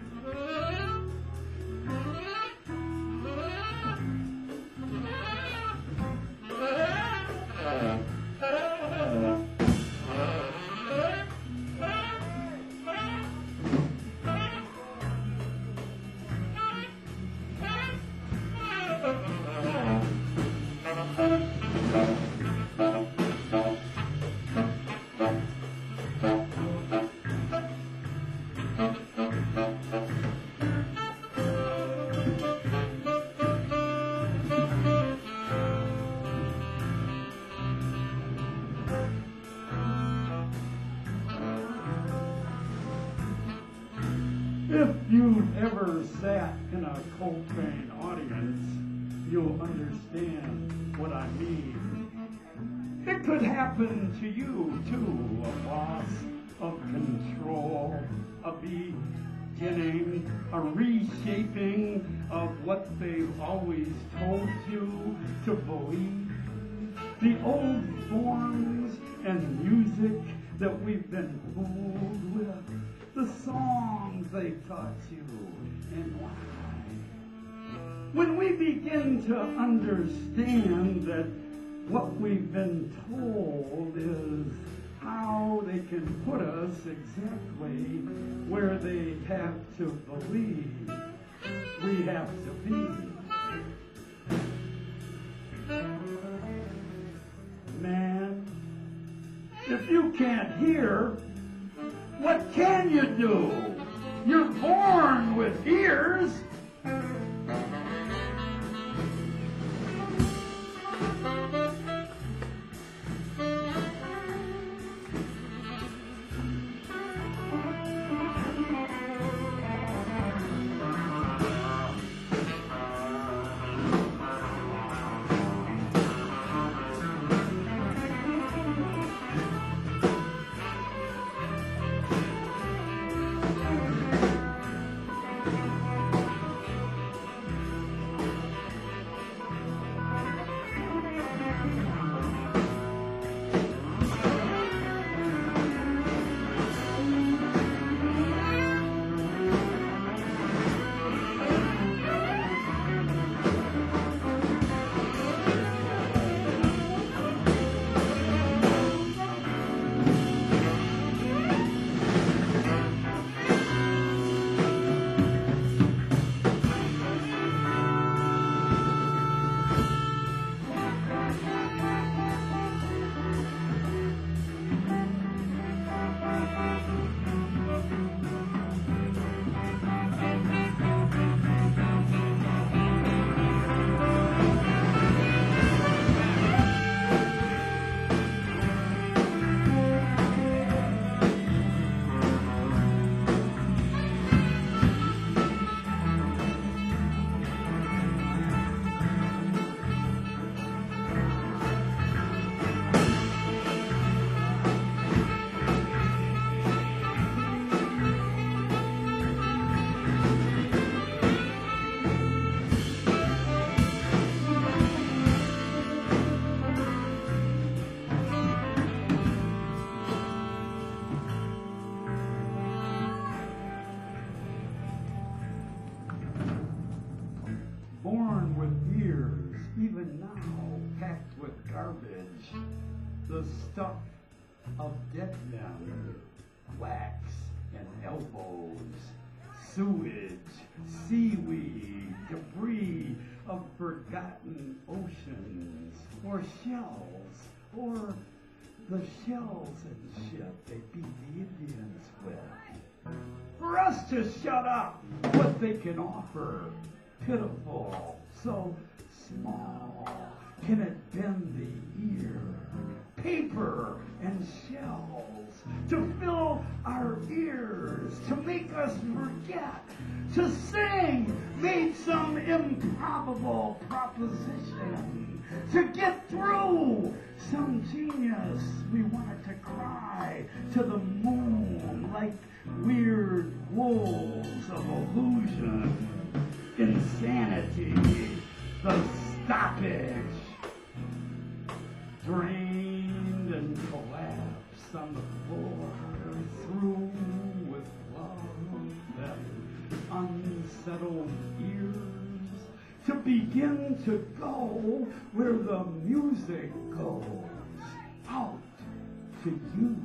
Speaker 2: If you've ever sat in a Coltrane audience, you'll understand what I mean. It could happen to you, too, a loss of control, a beginning, a reshaping of what they've always told you to believe. The old forms and music that we've been fooled with, the songs they taught you, and why. When we begin to understand that what we've been told is how they can put us exactly where they have to believe we have to be. Man, if you can't hear, what can you do? You're born with ears. even now packed with garbage, the stuff of dead men, wax and elbows, sewage, seaweed, debris of forgotten oceans, or shells, or the shells and shit they beat the Indians with. For us to shut up what they can offer, pitiful, so small, can it bend the ear? Paper and shells to fill our ears, to make us forget, to sing, made some improbable proposition, to get through some genius we wanted to cry to the moon like weird wolves of illusion, insanity, the stoppage, drained and collapsed on the floor, through with love and unsettled ears, to begin to go where the music goes, out to you.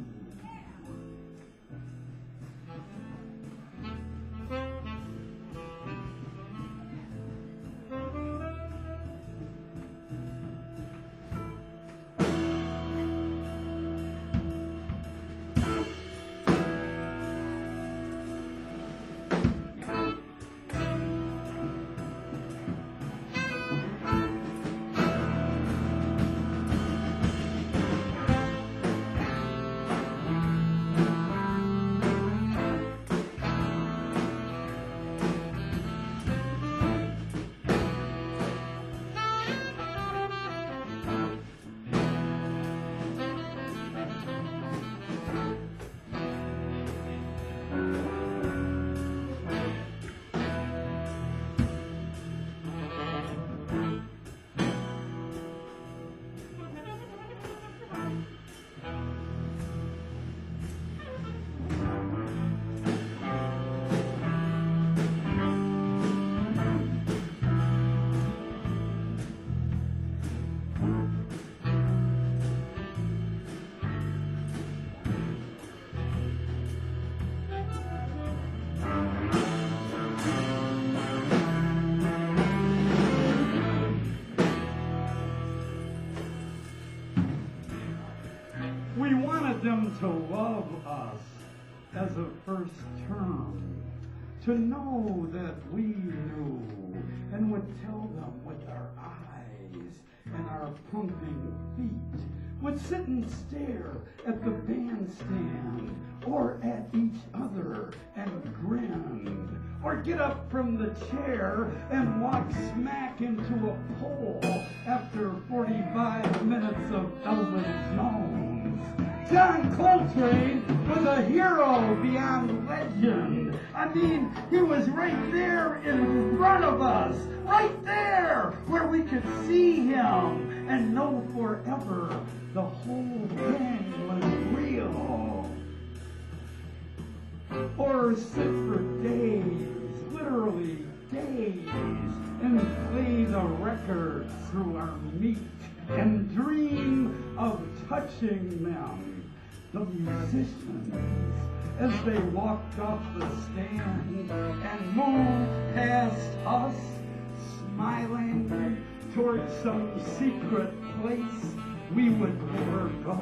Speaker 2: Them to love us as a first term, to know that we knew and would tell them with our eyes and our pumping feet, would sit and stare at the bandstand or at each other and grin, or get up from the chair and walk smack into a pole after forty-five minutes of Elvin Jones. John Coltrane was a hero beyond legend. I mean, he was right there in front of us, right there, where we could see him and know forever the whole thing was real. Or sit for days, literally days, and play the record through our meat and dream of touching them, the musicians, as they walked off the stand and moved past us, smiling towards some secret place we would never go,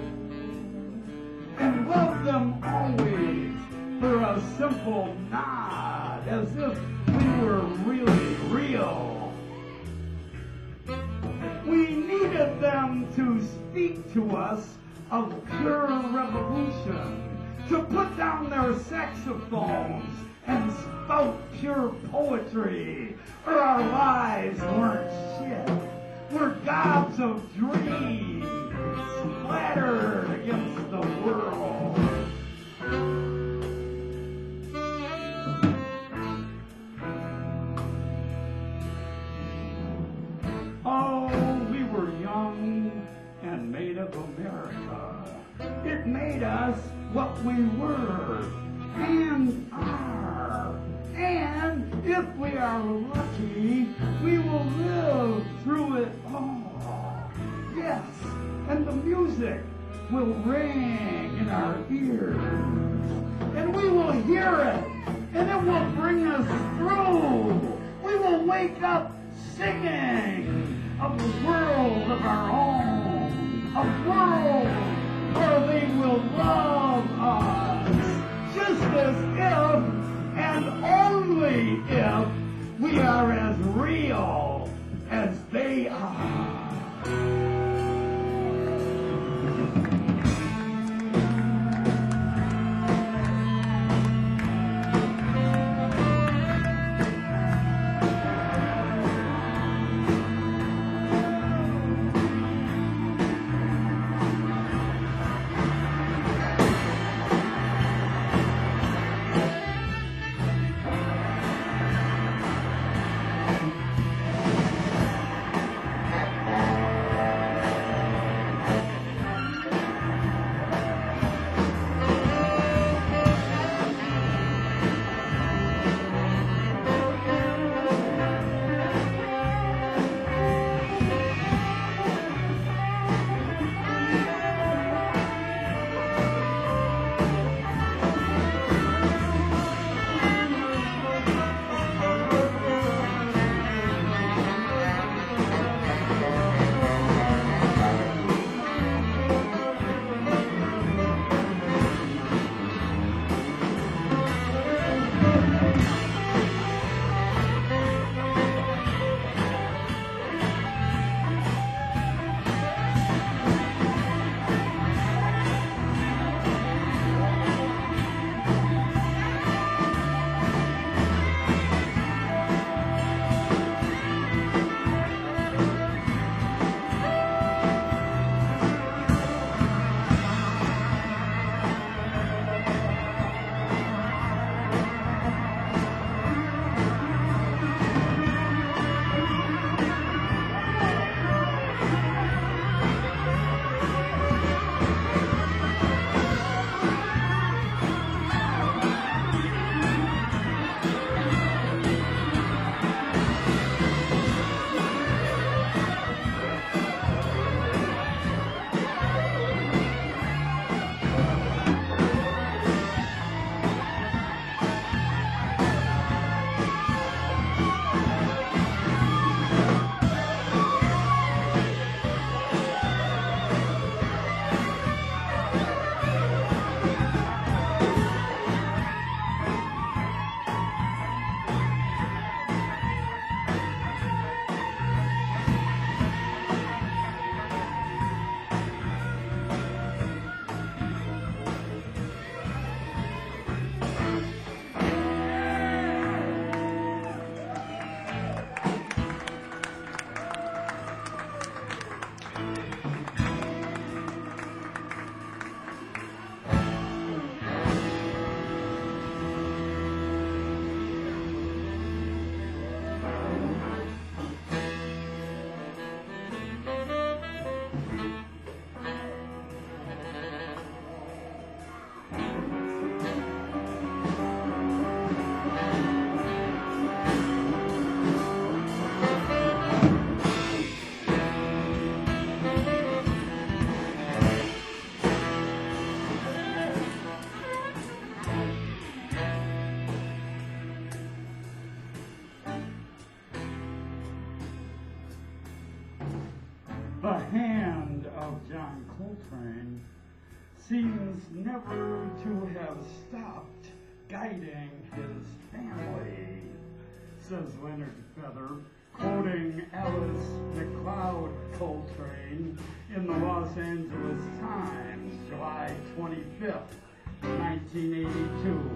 Speaker 2: and love them always for a simple nod, as if we were really real. We needed them to speak to us of pure revolution, to put down their saxophones and spout pure poetry, or our lives weren't shit. We're gobs of dreams splattered against the world. Oh, we were young and made of America. It made us what we were and are. And if we are lucky, we will live through it will ring in our ears, and we will hear it, and it will bring us through. We will wake up singing of the world of our own, a world where they will love us, just as if and only if we are as real as they are. The hand of John Coltrane seems never to have stopped guiding his family, says Leonard Feather, quoting Alice McLeod Coltrane in the Los Angeles Times, July twenty-fifth, nineteen eighty-two.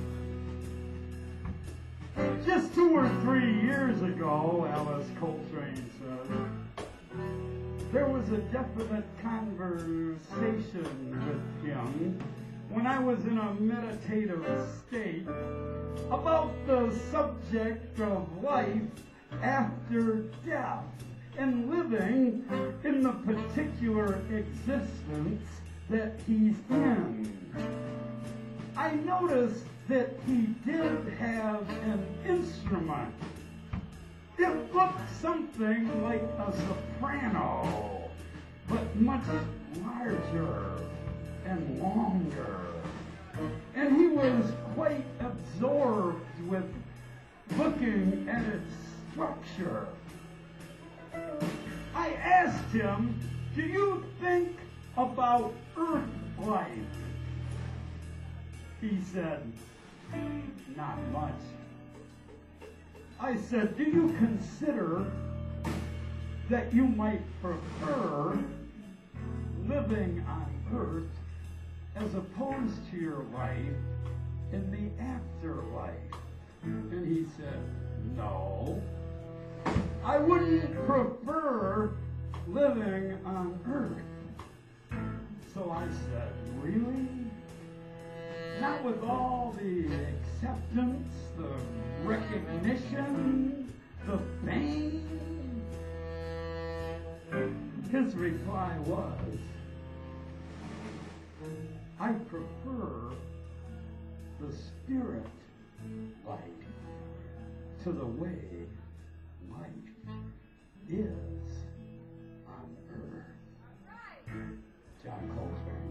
Speaker 2: Just two or three years ago, Alice Coltrane said, there was a definite conversation with him when I was in a meditative state about the subject of life after death and living in the particular existence that he's in. I noticed that he did have an instrument. It looked something like a soprano, but much larger and longer. And he was quite absorbed with looking at its structure. I asked him, do you think about Earth life? He said, not much. I said, do you consider that you might prefer living on Earth as opposed to your life in the afterlife? And he said, no. I wouldn't prefer living on Earth. So I said, really? Not with all the acceptance, the recognition, the fame? His reply was, I prefer the spirit life to the way life is on Earth. John Coltrane.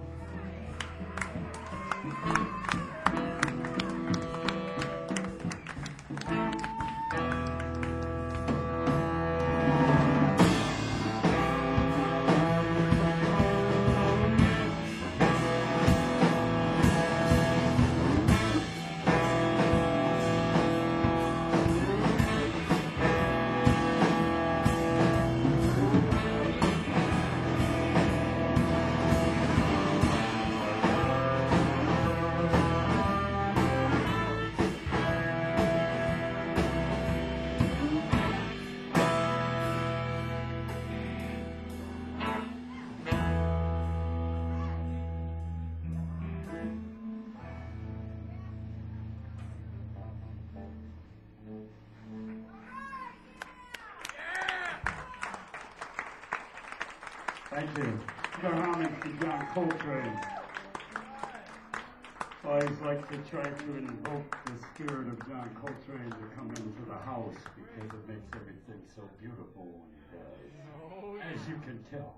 Speaker 2: Thank you. Your homage to John Coltrane. I always like to try to invoke the spirit of John Coltrane to come into the house because it makes everything so beautiful when he does, as you can tell.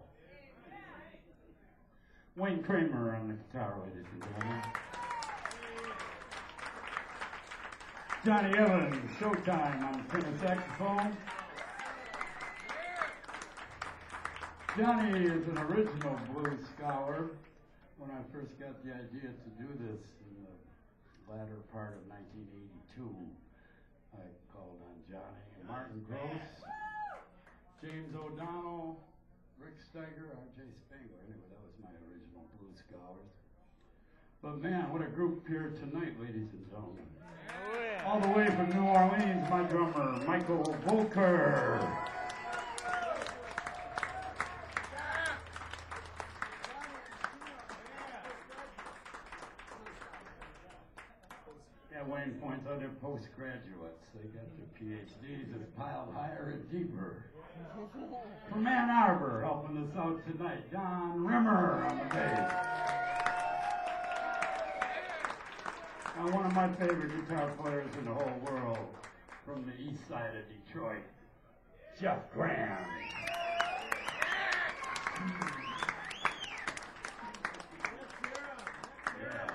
Speaker 2: Wayne Kramer on the guitar, ladies and gentlemen. Johnny Evans, Showtime on the tenor saxophone. Johnny is an original blues scholar. When I first got the idea to do this in the latter part of nineteen eighty-two, I called on Johnny and Martin Gross, James O'Donnell, Rick Steiger, R J Spangler. Anyway, that was my original blues scholars. But man, what a group here tonight, ladies and gentlemen.
Speaker 3: Oh, yeah.
Speaker 2: All the way from New Orleans, my drummer, Michael Volker. Wayne points out they're postgraduates. They got their P H Ds that's piled higher and deeper. From Ann Arbor, helping us out tonight, Don Rimmer on the bass. And one of my favorite guitar players in the whole world, from the east side of Detroit, Jeff Graham. Yeah.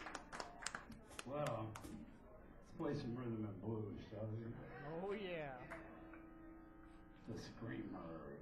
Speaker 2: Well, play some rhythm and blues, shall we?
Speaker 3: Oh, yeah.
Speaker 2: The Screamers.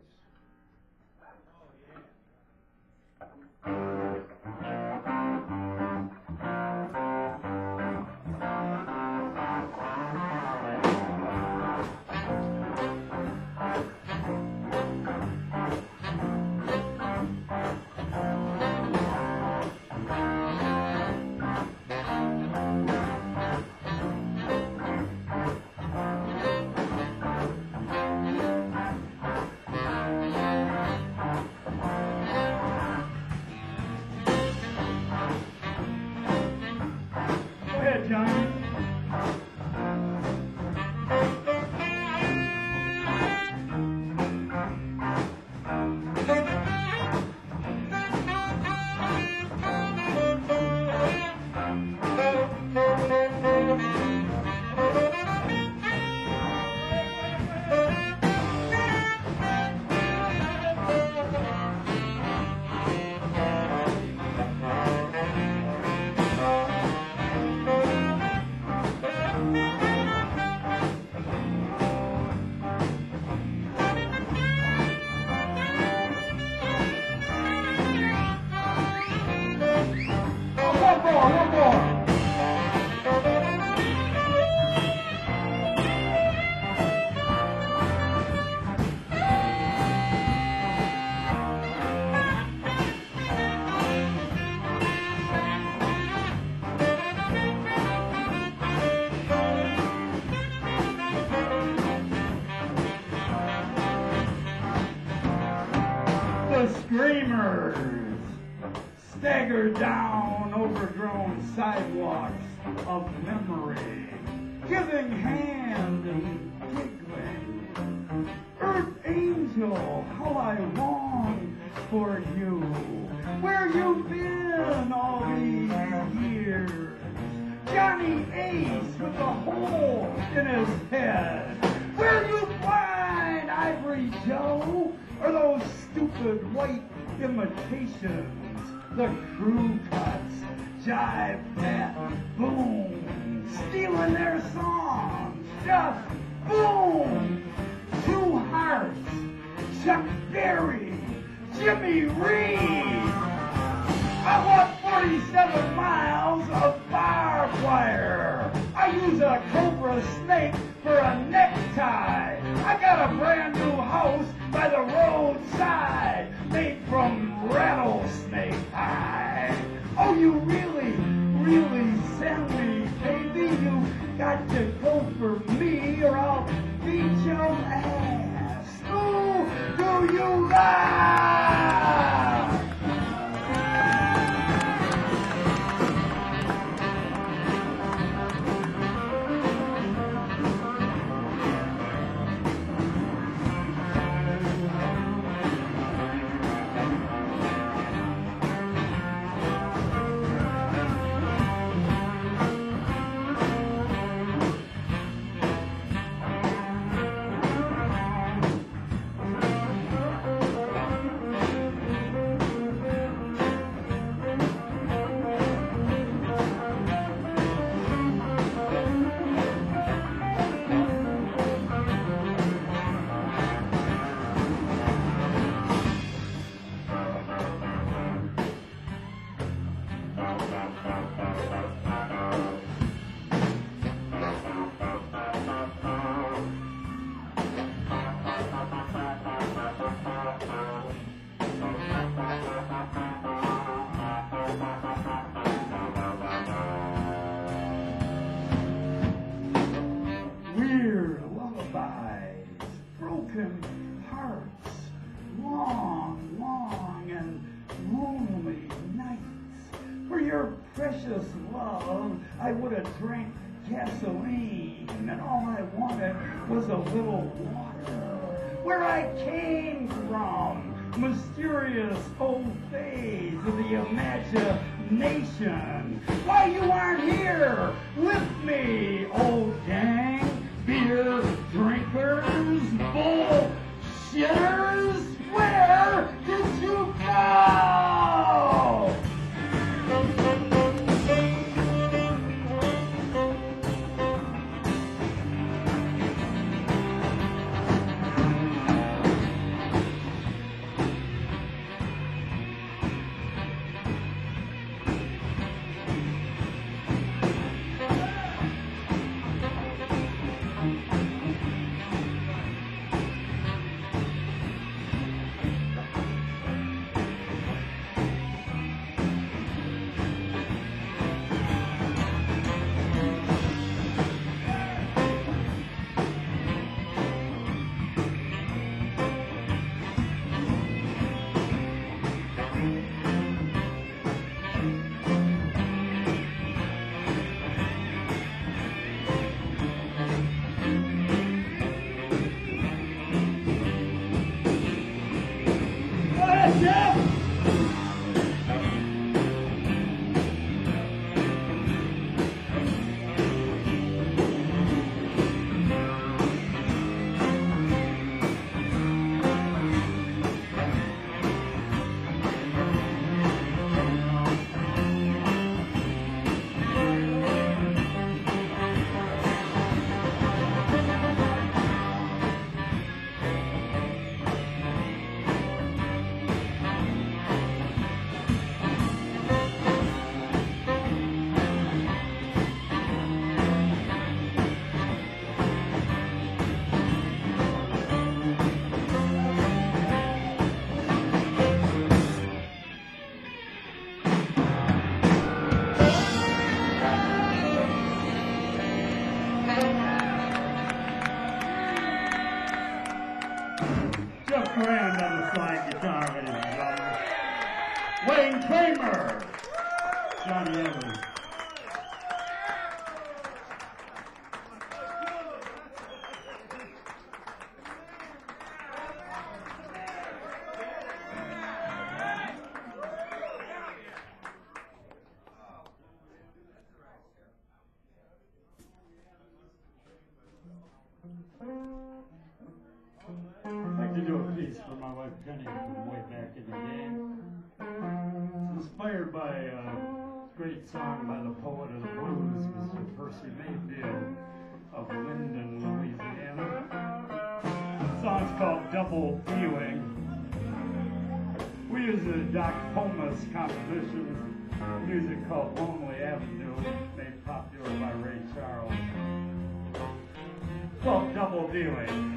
Speaker 2: dreamers stagger down overgrown sidewalks of memory, giving hand and giggling. Earth angel, how I long for you. Where you been all these years? Johnny Ace with a hole in his head. Where you find Ivory Joe? Or those stupid white imitations? The crew cuts, jive that, boom, stealing their songs, just boom. Two Hearts, Chuck Berry, Jimmy Reed. I want forty-seven miles of barbed wire. I use a cobra snake for a necktie. I got a brand new house by the roadside made from rattlesnake hide. Oh, you really, really send me, baby. You got to go for me or I'll beat your ass. Who do you love? Broken hearts, long, long and lonely nights. For your precious love, I would have drank gasoline, and all I wanted was a little water. Where I came from, mysterious old phase of the imagination. Why you aren't here with me, old gang? Beer drinkers, bullshitters, where did you go? Johnny Evans. I'd like to do a piece for my wife Penny from way back in the day. It's inspired by a great song by the poet of the blues, Mister Percy Mayfield of Linden, Louisiana. The song's called Double Feeling. We used a Doc Pomus composition, music called Lonely Avenue, made popular by Ray Charles. It's called Double Dealing.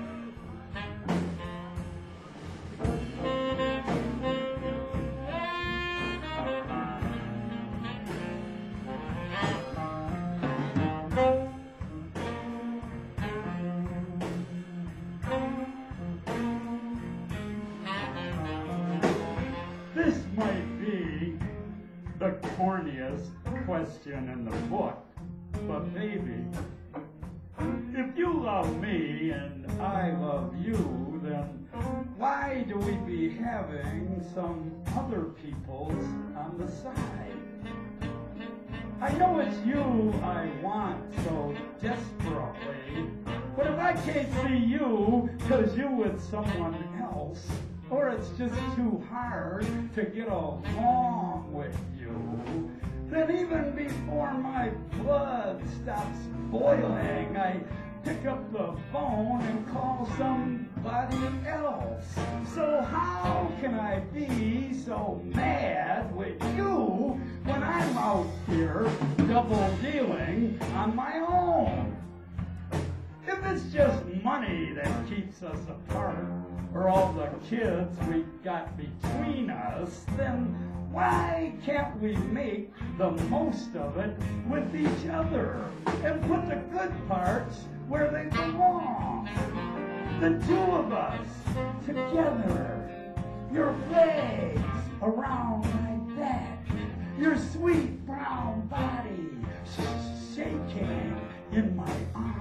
Speaker 2: This might be the corniest question in the book, but baby, if you love me and I love you, then why do we be having some other peoples on the side? I know it's you I want so desperately, but if I can't see you because you're with someone else, or it's just too hard to get along with you, then even before my blood stops boiling, I pick up the phone and call somebody else. So how can I be so mad with you when I'm out here double dealing on my own? If it's just money that keeps us apart, or all the kids we got between us, then why can't we make the most of it with each other and put the good parts where they belong? The two of us together, your legs around my back, your sweet brown body shaking in my arms.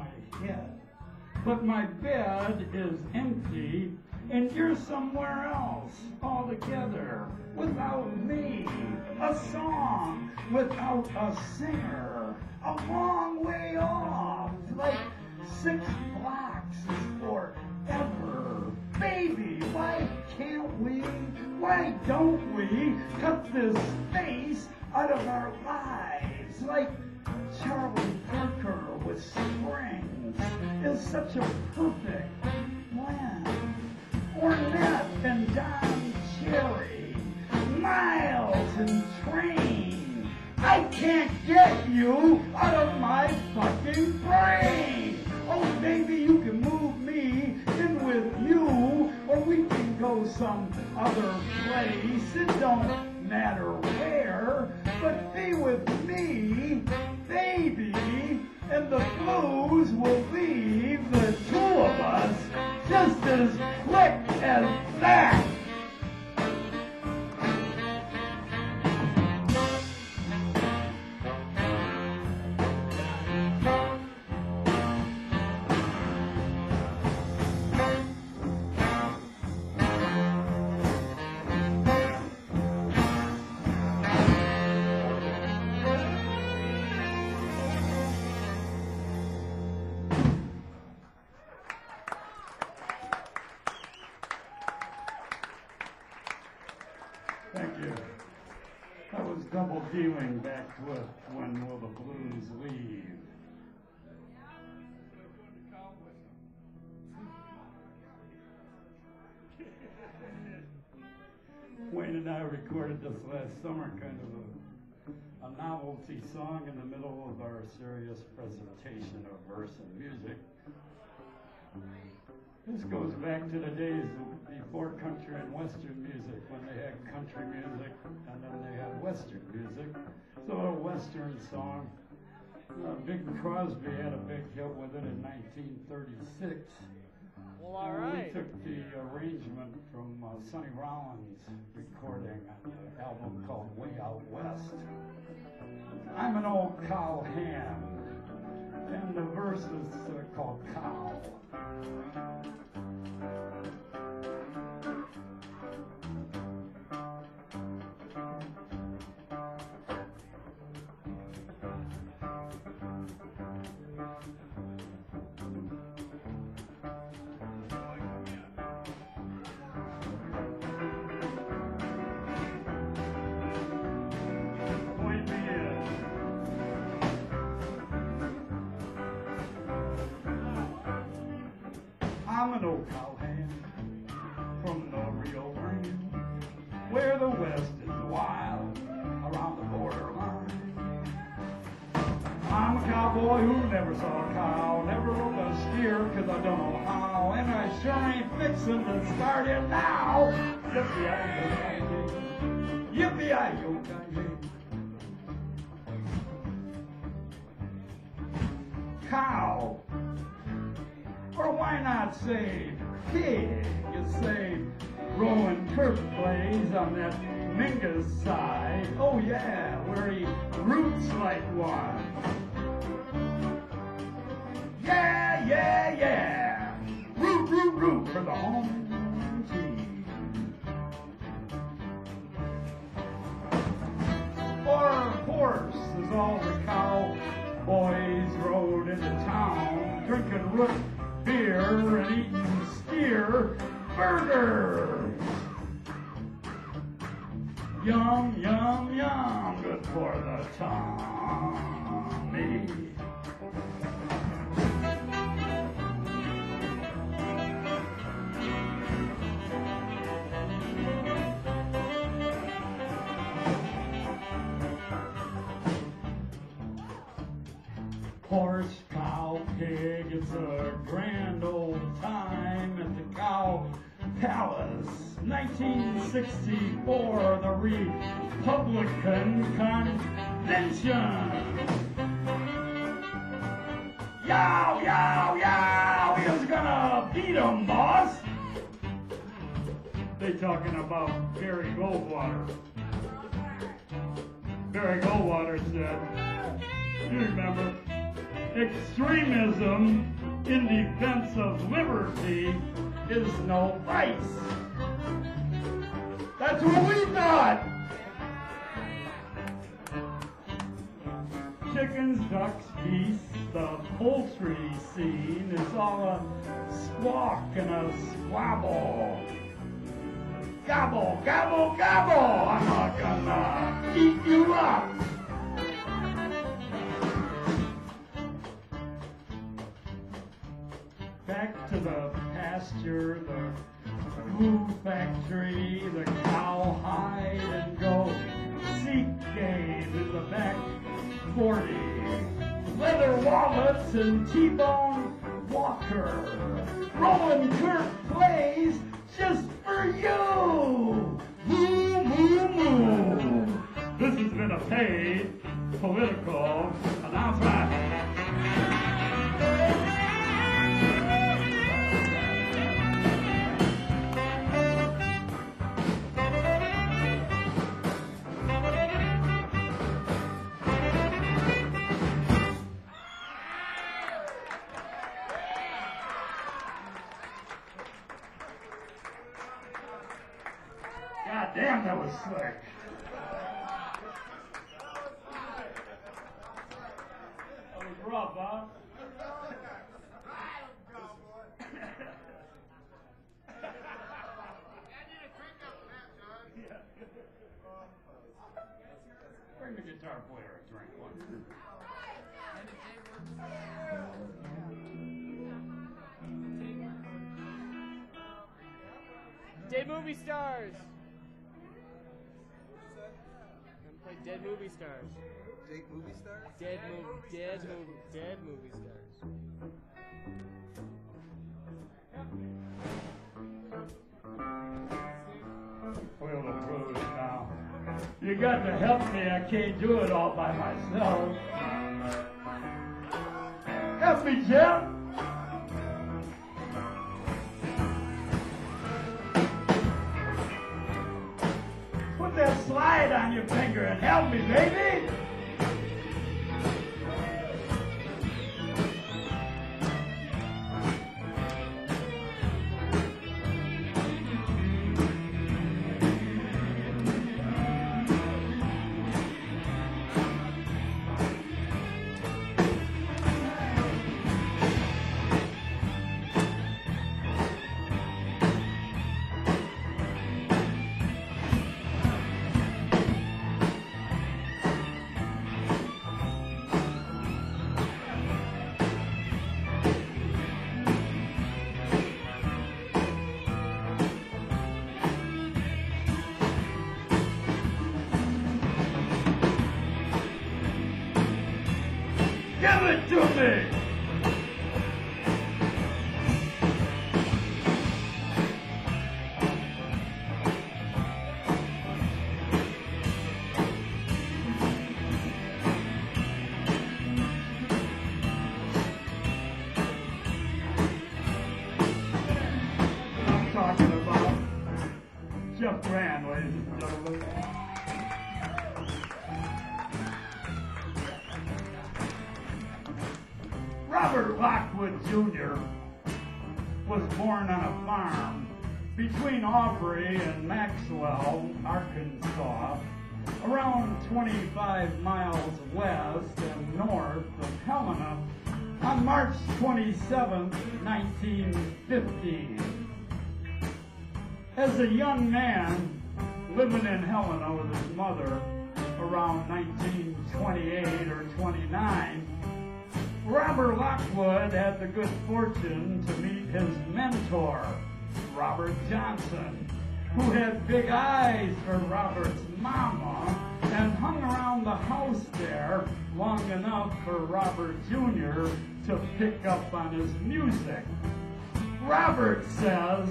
Speaker 2: my head. But my bed is empty, and you're somewhere else altogether, without me. A song without a singer, a long way off, like six blocks is forever. Baby, why can't we, why don't we cut this space out of our lives? Like Charlie Parker with Springs is such a perfect blend. Ornette and Don Cherry, Miles and Train. I can't get you out of my fucking brain. Oh, maybe you can move me in with you, or we can go some other place. It don't matter where, but be with me, baby, and the blues will leave the two of us just as quick as that. Thank you. That was double dealing back with When Will the Blues Leave? Wayne and I recorded this last summer, kind of a, a novelty song in the middle of our serious presentation of verse and music. This goes back to the days before country and western music, when they had country music and then they had western music. So a western song. Uh, Bing Crosby had a big hit with it in nineteen thirty-six.
Speaker 3: Well, all right.
Speaker 2: We took the arrangement from uh, Sonny Rollins' recording on an album called Way Out West. I'm an old cow ham, and the verse is uh, called Cow. I'm an old cowhand from the Rio Grande, where the West is wild around the borderline. I'm a cowboy who never saw a cow, never rode a steer, cause I don't know how, and I sure ain't fixing to start it now. Yippee-yi-yo-ki-yay, yippee-yi-yo-ki-yay. Cow. Or why not say pig? You say Rowan Turk plays on that Mingus side. Oh yeah, where he roots like one. Yeah, yeah, yeah. Root, root, root for the home team. Or horse is all the cowboys rode into town, drinking root beer and eating steer burgers. Yum, yum, yum, good for the tummy. Horse, cow, pig, it's a grand old time at the Cow Palace. nineteen sixty-four, the Republican Convention. Yow, yow, yow, he was gonna beat him, boss. They talking about Barry Goldwater. Barry Goldwater said, you remember, Extremism in defense of liberty is no vice. That's what we thought. Chickens, ducks, geese, the poultry scene is all a squawk and a squabble. Gobble, gobble, gobble, I'm not gonna eat you up. Back to the pasture, the food factory, the cowhide and goat, seek game in the back forty, leather wallets and T-bone Walker, Roland Kirk plays just for you. Moo, moo, moo. This has been a paid political announcement. God damn, that was slick. That was rough, huh? Bring the guitar player a drink, won't you?
Speaker 3: Dead movie stars. Play Dead Movie Stars.
Speaker 4: Dead movie stars?
Speaker 3: Dead movie, dead movie, dead movie stars.
Speaker 2: Feel the blues now. You got to help me. I can't do it all by myself. Help me, Jeff. Put that slide on your finger and help me, baby. Give it to me! I'm talking about Jeff Brand, ladies and gentlemen. Robert Lockwood Junior was born on a farm between Aubrey and Maxwell, Arkansas, around twenty-five miles west and north of Helena on March twenty-seventh, nineteen fifteen. As a young man living in Helena with his mother around nineteen twenty-eight or twenty-nine, Robert Lockwood had the good fortune to meet his mentor, Robert Johnson, who had big eyes for Robert's mama and hung around the house there long enough for Robert Junior to pick up on his music. Robert says,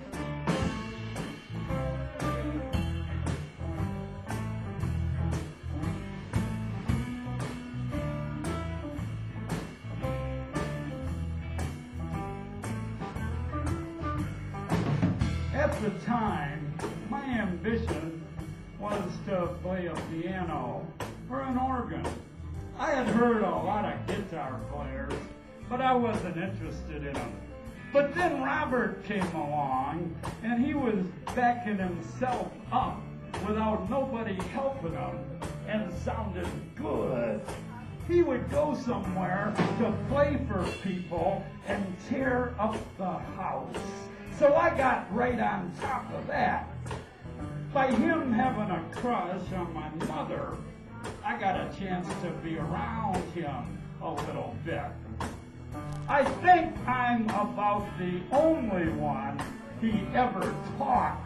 Speaker 2: at the time, my ambition was to play a piano or an organ. I had heard a lot of guitar players, but I wasn't interested in them. But then Robert came along, and he was backing himself up without nobody helping him, and sounded good. He would go somewhere to play for people and tear up the house. So I got right on top of that. By him having a crush on my mother, I got a chance to be around him a little bit. I think I'm about the only one he ever taught.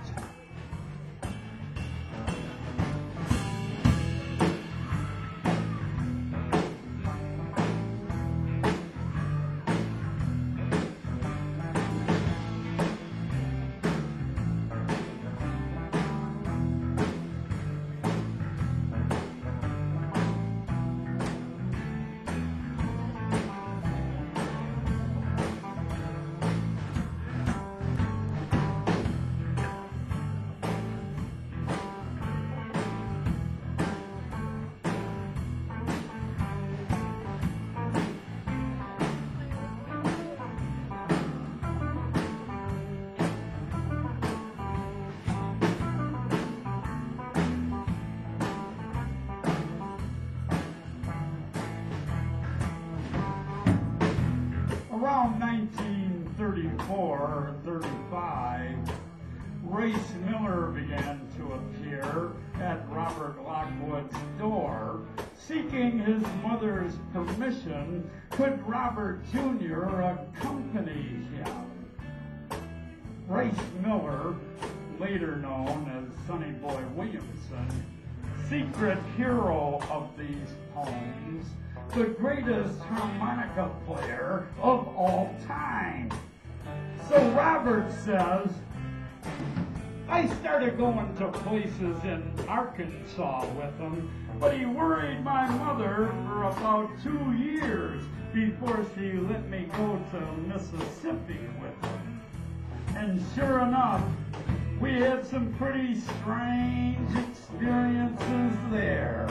Speaker 2: Around nineteen thirty-four or thirty-five, Race Miller began to appear at Robert Lockwood's door, seeking his mother's permission could Robert Junior accompany him. Race Miller, later known as Sonny Boy Williamson, secret hero of these poems, the greatest harmonica player of all time. So Robert says, I started going to places in Arkansas with him, but he worried my mother for about two years before she let me go to Mississippi with him. And sure enough, we had some pretty strange experiences there.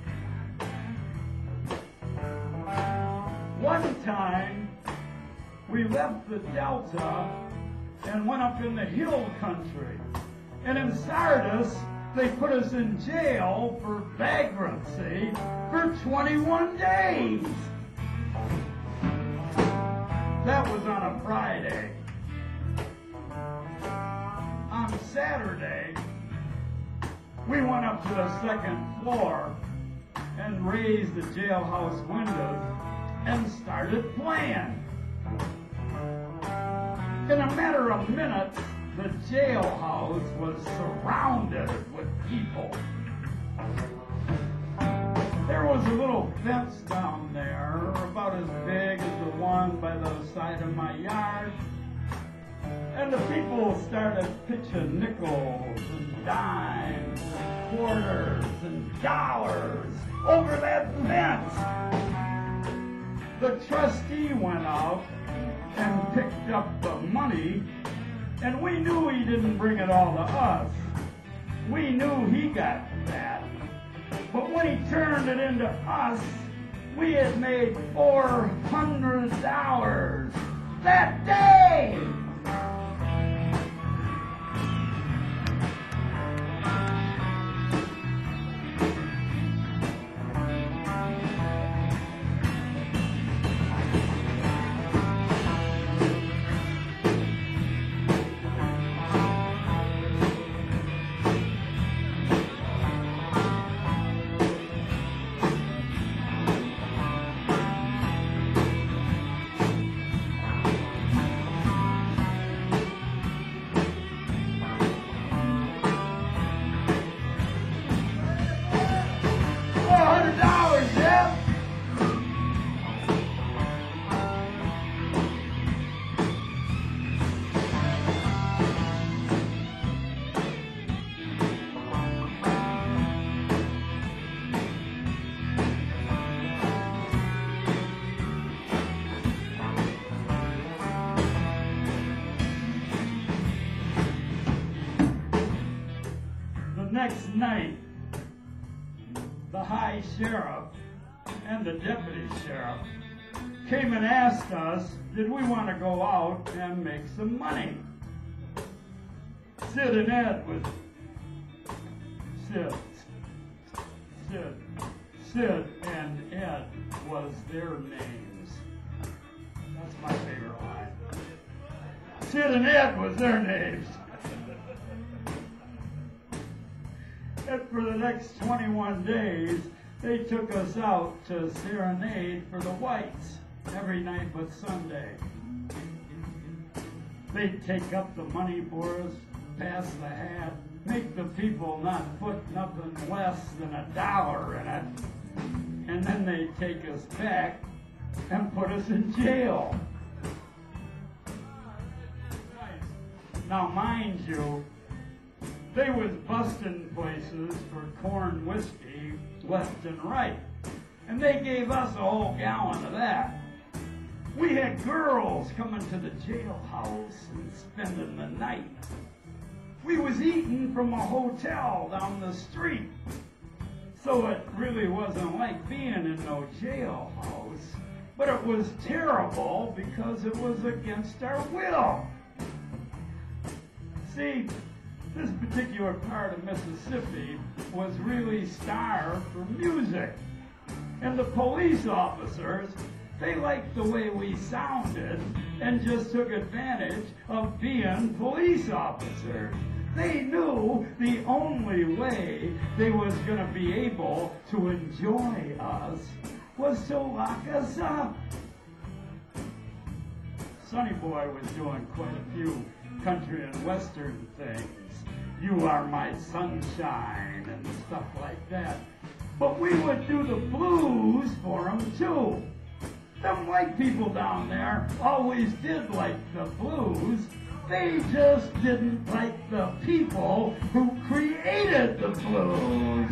Speaker 2: One time, we left the Delta and went up in the hill country. And in Sardis, they put us in jail for vagrancy for twenty-one days. That was on a Friday. On Saturday, we went up to the second floor and raised the jailhouse windows and started playing. In a matter of minutes, the jailhouse was surrounded with people. There was a little fence down there, about as big as the one by the side of my yard. And the people started pitching nickels and dimes, and quarters and dollars over that fence. The trustee went out and picked up the money, and we knew he didn't bring it all to us. We knew he got that. But when he turned it into us, we had made four hundred dollars that day. Next night, the high sheriff and the deputy sheriff came and asked us, did we want to go out and make some money? Sid and Ed was Sid. Sid. Sid and Ed was their names. That's my favorite line. Sid and Ed was their names. And for the next twenty-one days, they took us out to serenade for the whites every night but Sunday. They'd take up the money for us, pass the hat, make the people not put nothing less than a dollar in it, and then they'd take us back and put us in jail. Now, mind you, they was busting places for corn whiskey left and right, and they gave us a whole gallon of that. We had girls coming to the jailhouse and spending the night. We was eating from a hotel down the street, so it really wasn't like being in no jailhouse, but it was terrible because it was against our will. See, this particular part of Mississippi was really starved for music, and the police officers, they liked the way we sounded and just took advantage of being police officers. They knew the only way they was going to be able to enjoy us was to lock us up. Sonny Boy was doing quite a few country and western things. You Are My Sunshine and stuff like that. But we would do the blues for them too. Them white people down there always did like the blues. They just didn't like the people who created the blues.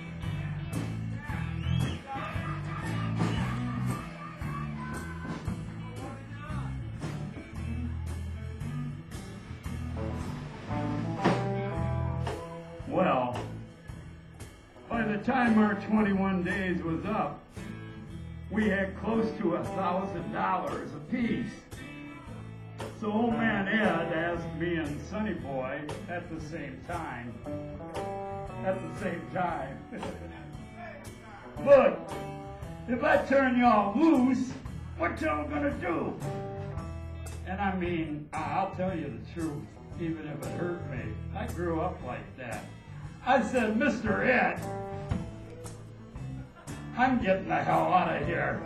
Speaker 2: Well, by the time our twenty-one days was up, we had close to a thousand dollars apiece. So old man Ed asked me and Sonny Boy at the same time, at the same time, look, if I turn y'all loose, what y'all gonna do? And I mean, I'll tell you the truth, even if it hurt me. I grew up like that. I said, Mister Ed, I'm getting the hell out of here.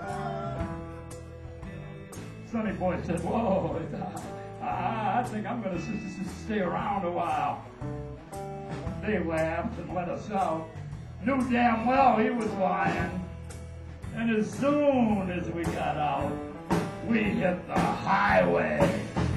Speaker 2: Sonny Boy said, whoa, uh, I think I'm going to stay around a while. They laughed and let us out. Knew damn well he was lying. And as soon as we got out, we hit the highway.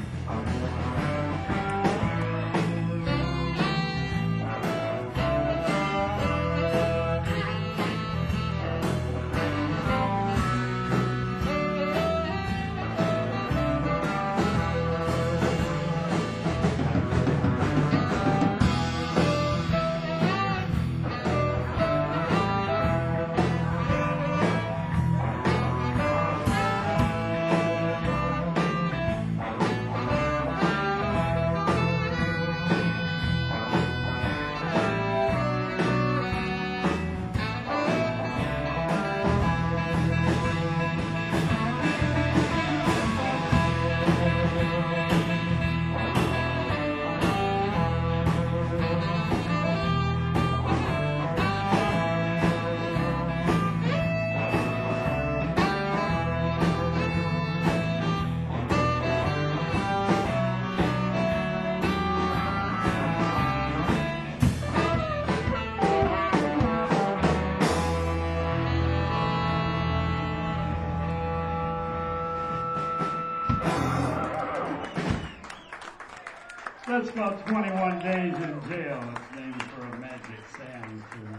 Speaker 2: That's about twenty-one days in jail. It's named for a Magic Sands tune.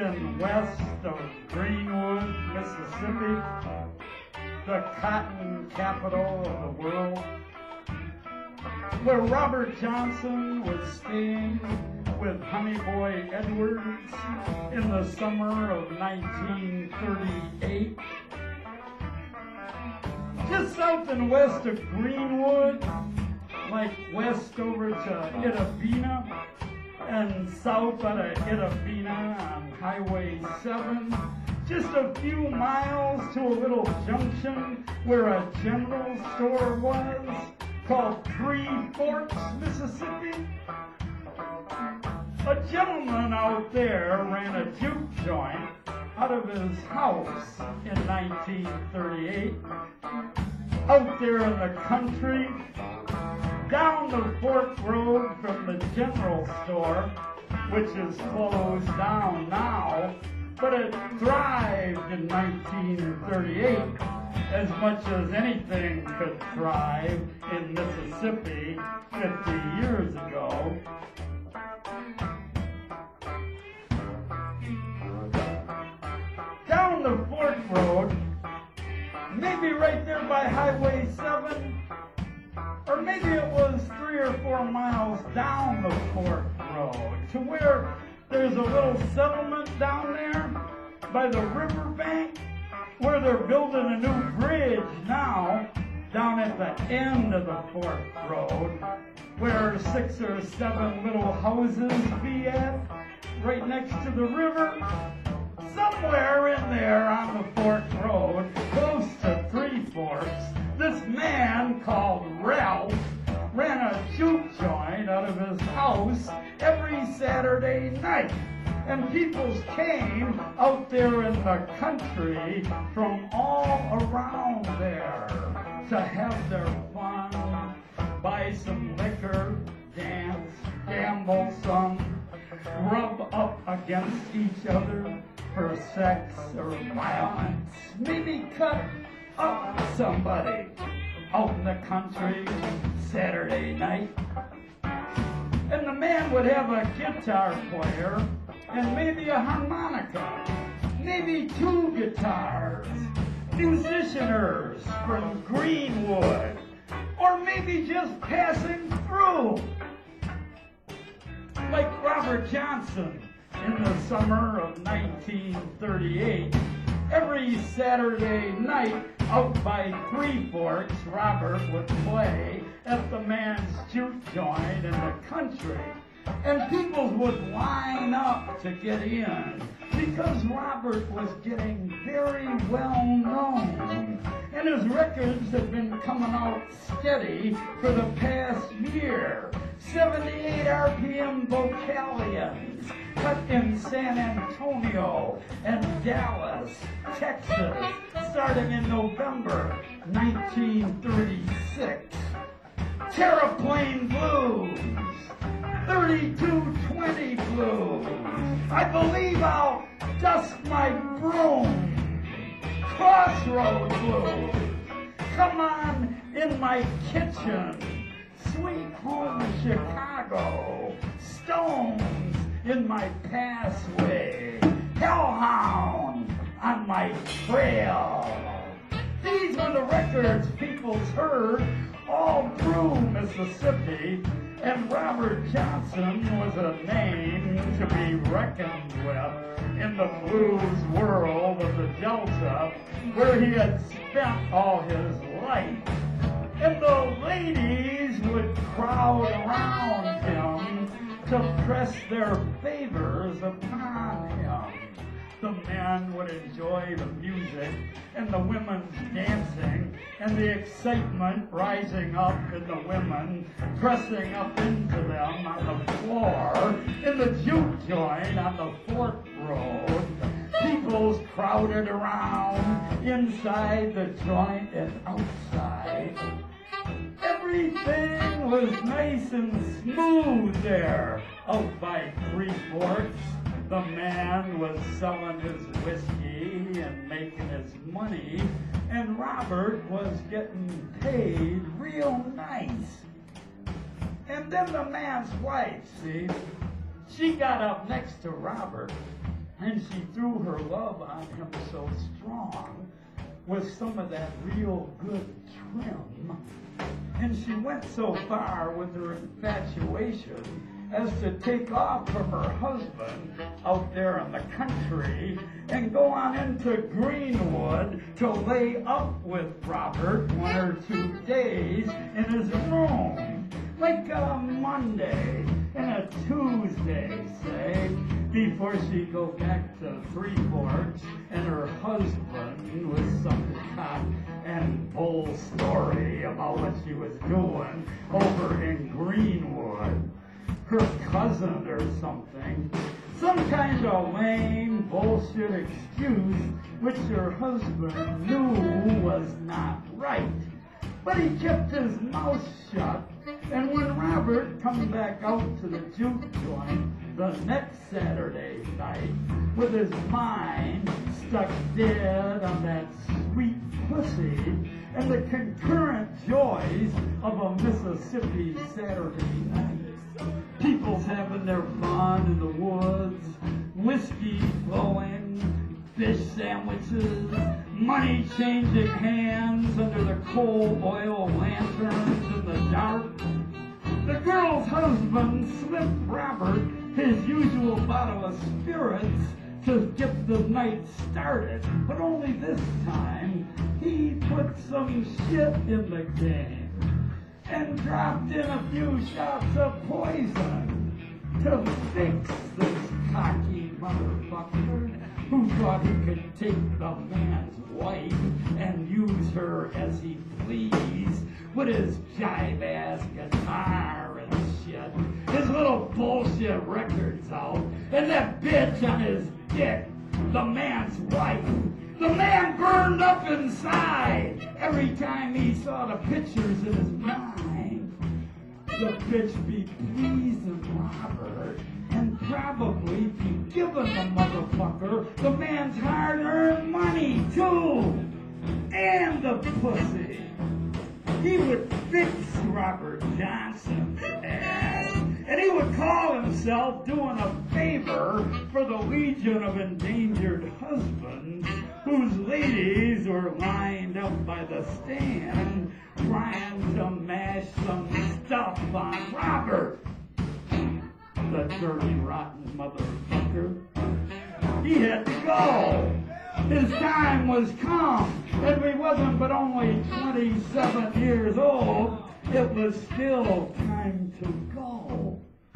Speaker 2: and west of Greenwood, Mississippi, the cotton capital of the world, where Robert Johnson was staying with Honey Boy Edwards in the summer of nineteen thirty-eight. Just south and west of Greenwood, like west over to Itabena, and south out of Itabena on Highway seven, just a few miles to a little junction where a general store was called Three Forks, Mississippi. A gentleman out there ran a juke joint out of his house in nineteen thirty-eight. Out there in the country, down the Fork Road from the general store, which is closed down now, but it thrived in nineteen thirty-eight as much as anything could thrive in Mississippi fifty years ago. Down the Fork Road, maybe right there by Highway seven, or maybe it was three or four miles down the Fork Road, to where there's a little settlement down there by the riverbank, where they're building a new bridge now, down at the end of the Fork Road, where six or seven little houses be at, right next to the river. Somewhere in there on the Fork Road, close to Three Forks, this man called Ralph ran a juke joint out of his house every Saturday night. And people came out there in the country from all around there to have their fun, buy some liquor, dance, gamble some, rub up against each other for sex or violence, maybe cut up somebody out in the country Saturday night. And the man would have a guitar player and maybe a harmonica, maybe two guitars, musicianers from Greenwood, or maybe just passing through, like Robert Johnson in the summer of nineteen thirty-eight. Every Saturday night out by Three Forks, Robert would play at the man's juke joint in the country. And people would line up to get in because Robert was getting very well known. And his records had been coming out steady for the past year. seventy-eight R P M vocalions cut in San Antonio and Dallas, Texas, starting in November nineteen thirty-six. Terraplane Blues, thirty-two twenty Blues, I Believe I'll Dust My Broom, Crossroad Blues, Come On In My Kitchen, Sweet Home Chicago, Stones in My Passway, Hellhound on My Trail. These were the records people heard all through Mississippi, and Robert Johnson was a name to be reckoned with in the blues world of the Delta, where he had spent all his life. And the ladies would crowd around him to press their favors upon him. The men would enjoy the music and the women's dancing and the excitement rising up in the women, pressing up into them on the floor in the juke joint on the Fork Road. People's crowded around inside the joint and outside. Everything was nice and smooth there out by Three Forks. The man was selling his whiskey and making his money, and Robert was getting paid real nice. And then the man's wife, see, she got up next to Robert, And she threw her love on him so strong with some of that real good trim. And she went so far with her infatuation as to take off from her husband out there in the country and go on into Greenwood to lay up with Robert one or two days in his room, like a Monday and a Tuesday, say, before she go back to Three Forks and her husband with some cock and bull story about what she was doing over in Greenwood. Her cousin or something, some kind of lame bullshit excuse which her husband knew was not right. But he kept his mouth shut, and when Robert come back out to the juke joint the next Saturday night with his mind stuck dead on that sweet pussy and the concurrent joys of a Mississippi Saturday night, people's having their fun in the woods, whiskey flowing, fish sandwiches, money changing hands under the coal oil lanterns in the dark. The girl's husband slipped Robert his usual bottle of spirits to get the night started, but only this time he put some shit in the game and dropped in a few shots of poison to fix this cocky motherfucker who thought he could take the man's wife and use her as he pleased with his jive-ass guitar and shit, his little bullshit records out, and that bitch on his dick, the man's wife. The man burned up inside every time he saw the pictures in his mind. The bitch be pleasing Robert and probably be giving the motherfucker the man's hard-earned money, too. And the pussy. He would fix Robert Johnson's ass, and he would call himself doing a favor for the Legion of Endangered Husbands, whose ladies were lined up by the stand trying to mash some stuff on Robert. The dirty, rotten motherfucker. He had to go. His time was come, and we wasn't but only twenty-seven years old. It was still time to go,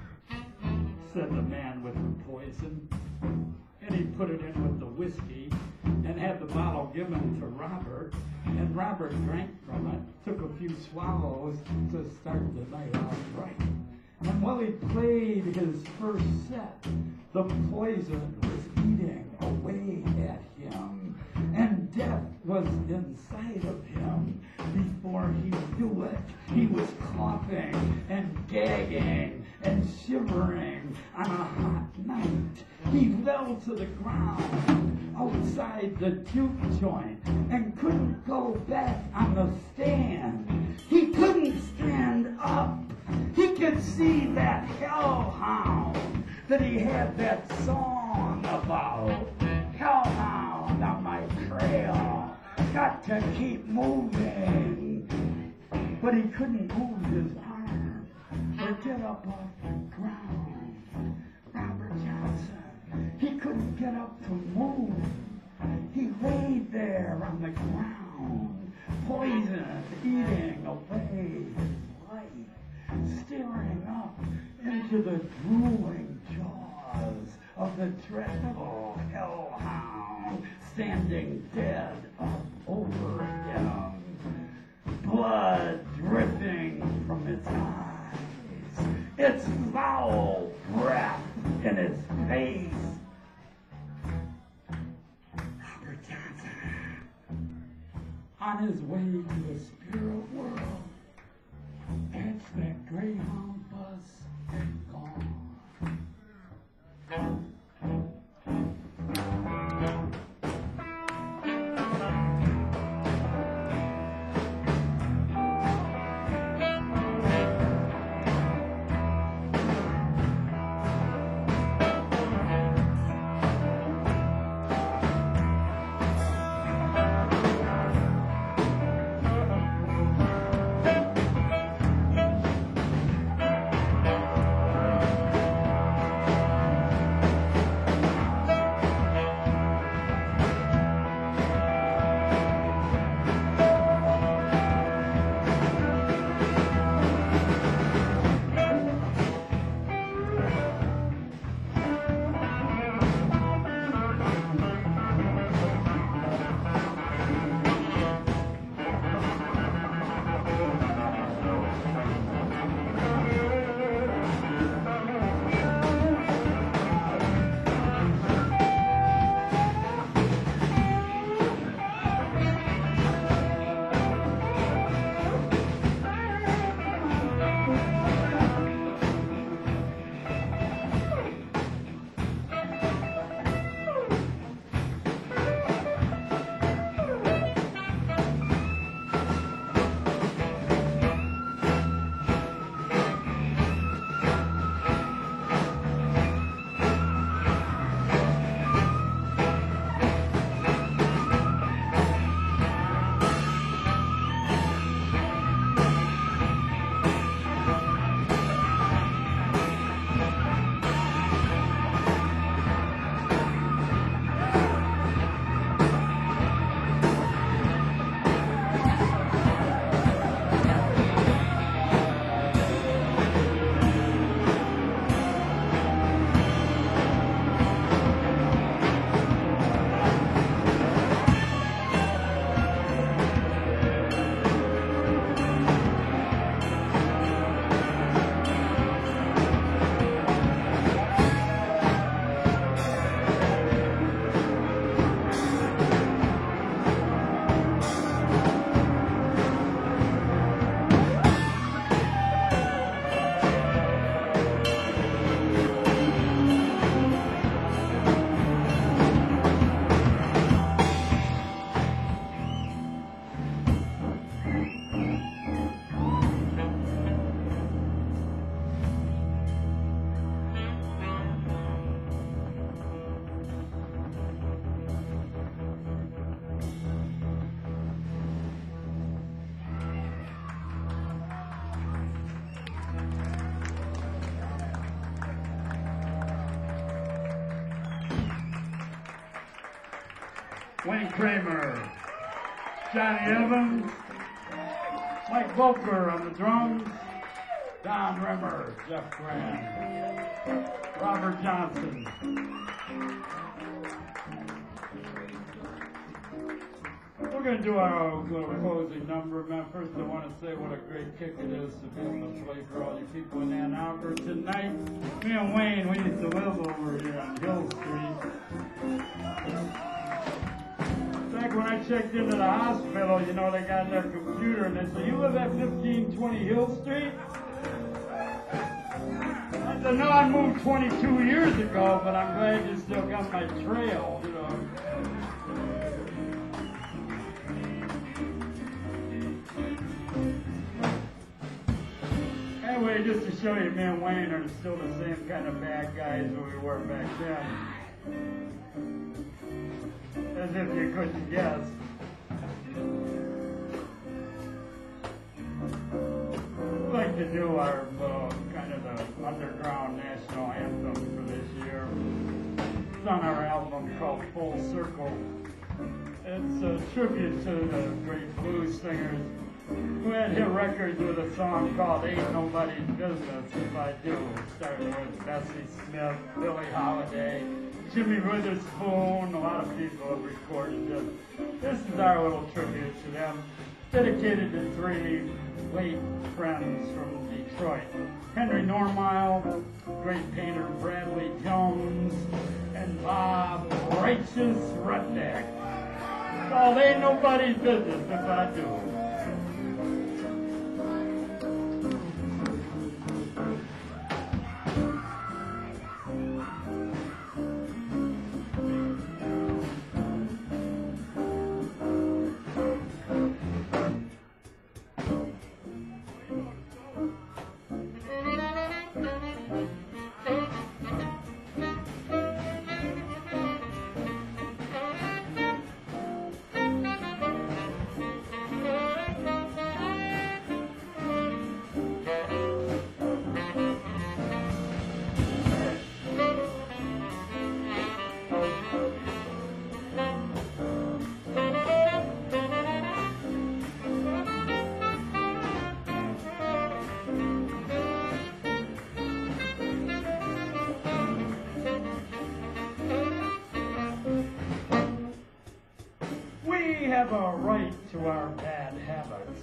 Speaker 2: said the man with the poison. And he put it in with the whiskey and had the bottle given to Robert, and Robert drank from it, took a few swallows to start the night off right. And while he played his first set, the poison was eating away at him, and death was inside of him. Before he knew it, he was coughing and gagging and shivering on a hot night. He fell to the ground outside the juke joint and couldn't go back on the stand. He couldn't stand up. He could see that hellhound that he had that song about. Hellhound on my trail, got to keep moving. But he couldn't move his arm or get up off the ground. Robert Johnson, he couldn't get up to move. He laid there on the ground, poison eating away his life, staring up into the drooling jaws of the dreadful hellhound standing dead up over him, blood dripping from its eyes, its foul breath in his face. Robert Johnson, on his way to the spirit world, catch that Greyhound bus and gone. Wayne Kramer, Johnny Evans, Mike Volker on the drums, Don Rimmer, Jeff Grant, Robert Johnson. We're going to do our little closing number, man. First, I want to say what a great kick it is to be able to play for all you people in Ann Arbor tonight. Me and Wayne, we used to live over here on Hill Street. Back when I checked into the hospital, you know, they got their computer and they said, "You live at fifteen twenty Hill Street?" I said, "No, I moved twenty-two years ago, but I'm glad you still got my trail, you know." Anyway, just to show you, me and Wayne are still the same kind of bad guys that we were back then. As if you couldn't guess. We'd like to do our uh, kind of the underground national anthem for this year. It's on our album called Full Circle. It's a tribute to the great blues singers who had hit records with a song called Ain't Nobody's Business If I Do. Starting with Bessie Smith, Billie Holiday, Jimmy Witherspoon. A lot of people have recorded this. This is our little tribute to them, dedicated to three late friends from Detroit. Henry Normile, great painter Bradley Jones, and Bob Righteous Rudnick. Called Ain't Nobody's Business If I Do. We have a right to our bad habits.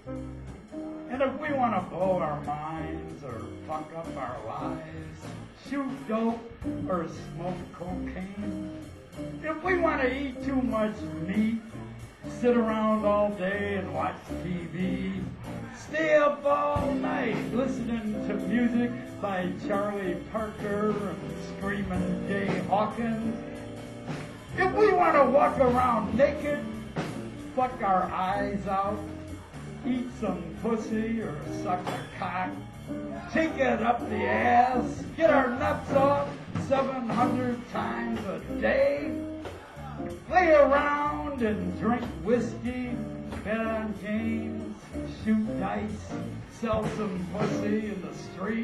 Speaker 2: And if we want to blow our minds or fuck up our lives, shoot dope or smoke cocaine, if we want to eat too much meat, sit around all day and watch T V, stay up all night listening to music by Charlie Parker and Screaming Jay Hawkins, if we want to walk around naked, fuck our eyes out, eat some pussy or suck a cock, take it up the ass, get our nuts off seven hundred times a day, lay around and drink whiskey, bet on games, shoot dice, sell some pussy in the street.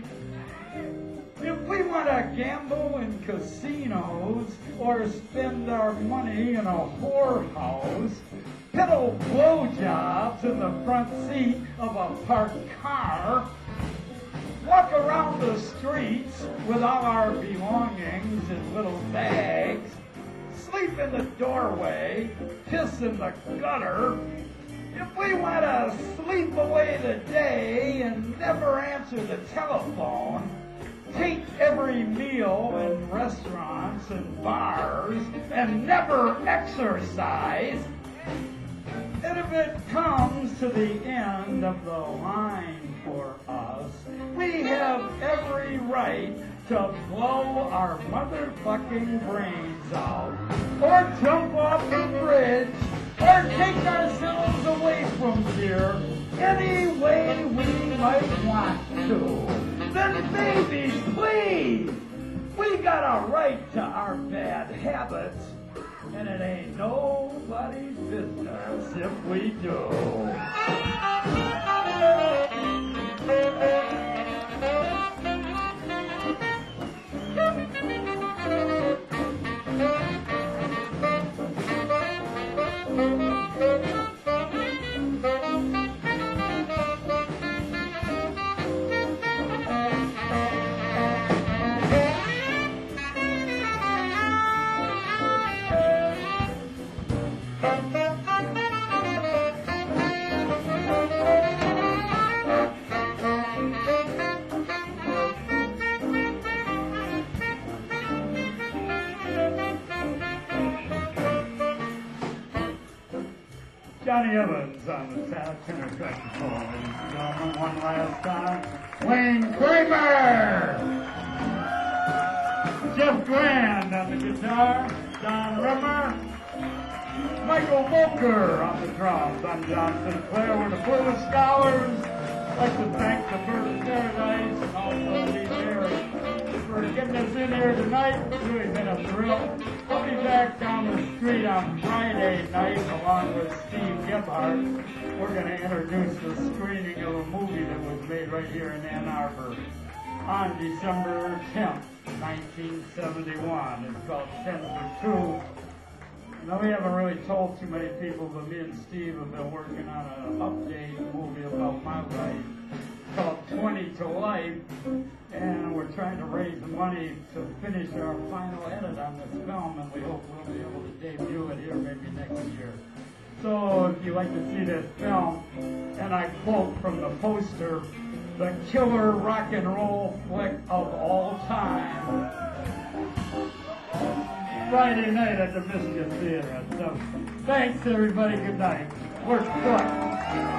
Speaker 2: If we want to gamble in casinos or spend our money in a whorehouse, peddle blowjobs in the front seat of a parked car, walk around the streets with all our belongings in little bags, sleep in the doorway, piss in the gutter, if we want to sleep away the day and never answer the telephone, take every meal in restaurants and bars, and never exercise, and if it comes to the end of the line for us, we have every right to blow our motherfucking brains out, or jump off the bridge, or take ourselves away from here any way we might want to. Then babies, please, we got a right to our bad habits, and it ain't nobody's business if we do. Johnny Evans on the tenor saxophone, ladies and gentlemen, one last time. Wayne Kramer! Jeff Grand on the guitar, Don Rimmer, Michael Volker on the drums. I'm John Sinclair. We're the Blues Scholars. I'd like to thank the Bird of Paradise and also Lee Barry for getting us in here tonight. It's really been a thrill. I'll be back down the street on Friday night along with Steve Gebhardt. We're going to introduce the screening of a movie that was made right here in Ann Arbor on December tenth, nineteen seventy-one. It's called ten to two. Now, we haven't really told too many people, but me and Steve have been working on an update movie about my life called twenty to life, and we're trying to raise money to finish our final edit on this film, and we hope we'll be able to debut it here maybe next year. So if you'd like to see this film, and I quote from the poster, the killer rock and roll flick of all time. Friday night at the Michigan Theater. So, thanks everybody. Good night. We're stuck.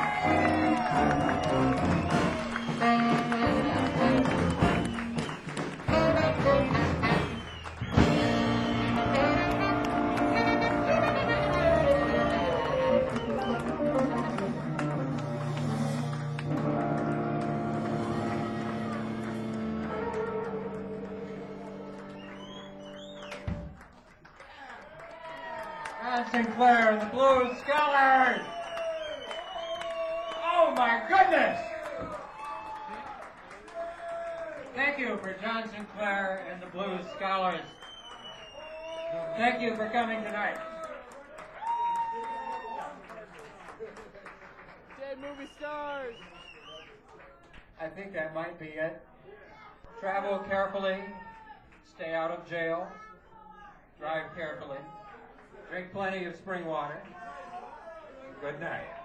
Speaker 1: John Sinclair and the Blues Scholars! Oh my goodness! Thank you for John Sinclair and the Blues Scholars. Thank you for coming tonight.
Speaker 3: Dead movie stars.
Speaker 1: I think that might be it. Travel carefully. Stay out of jail. Drive carefully. Drink plenty of spring water. Good night.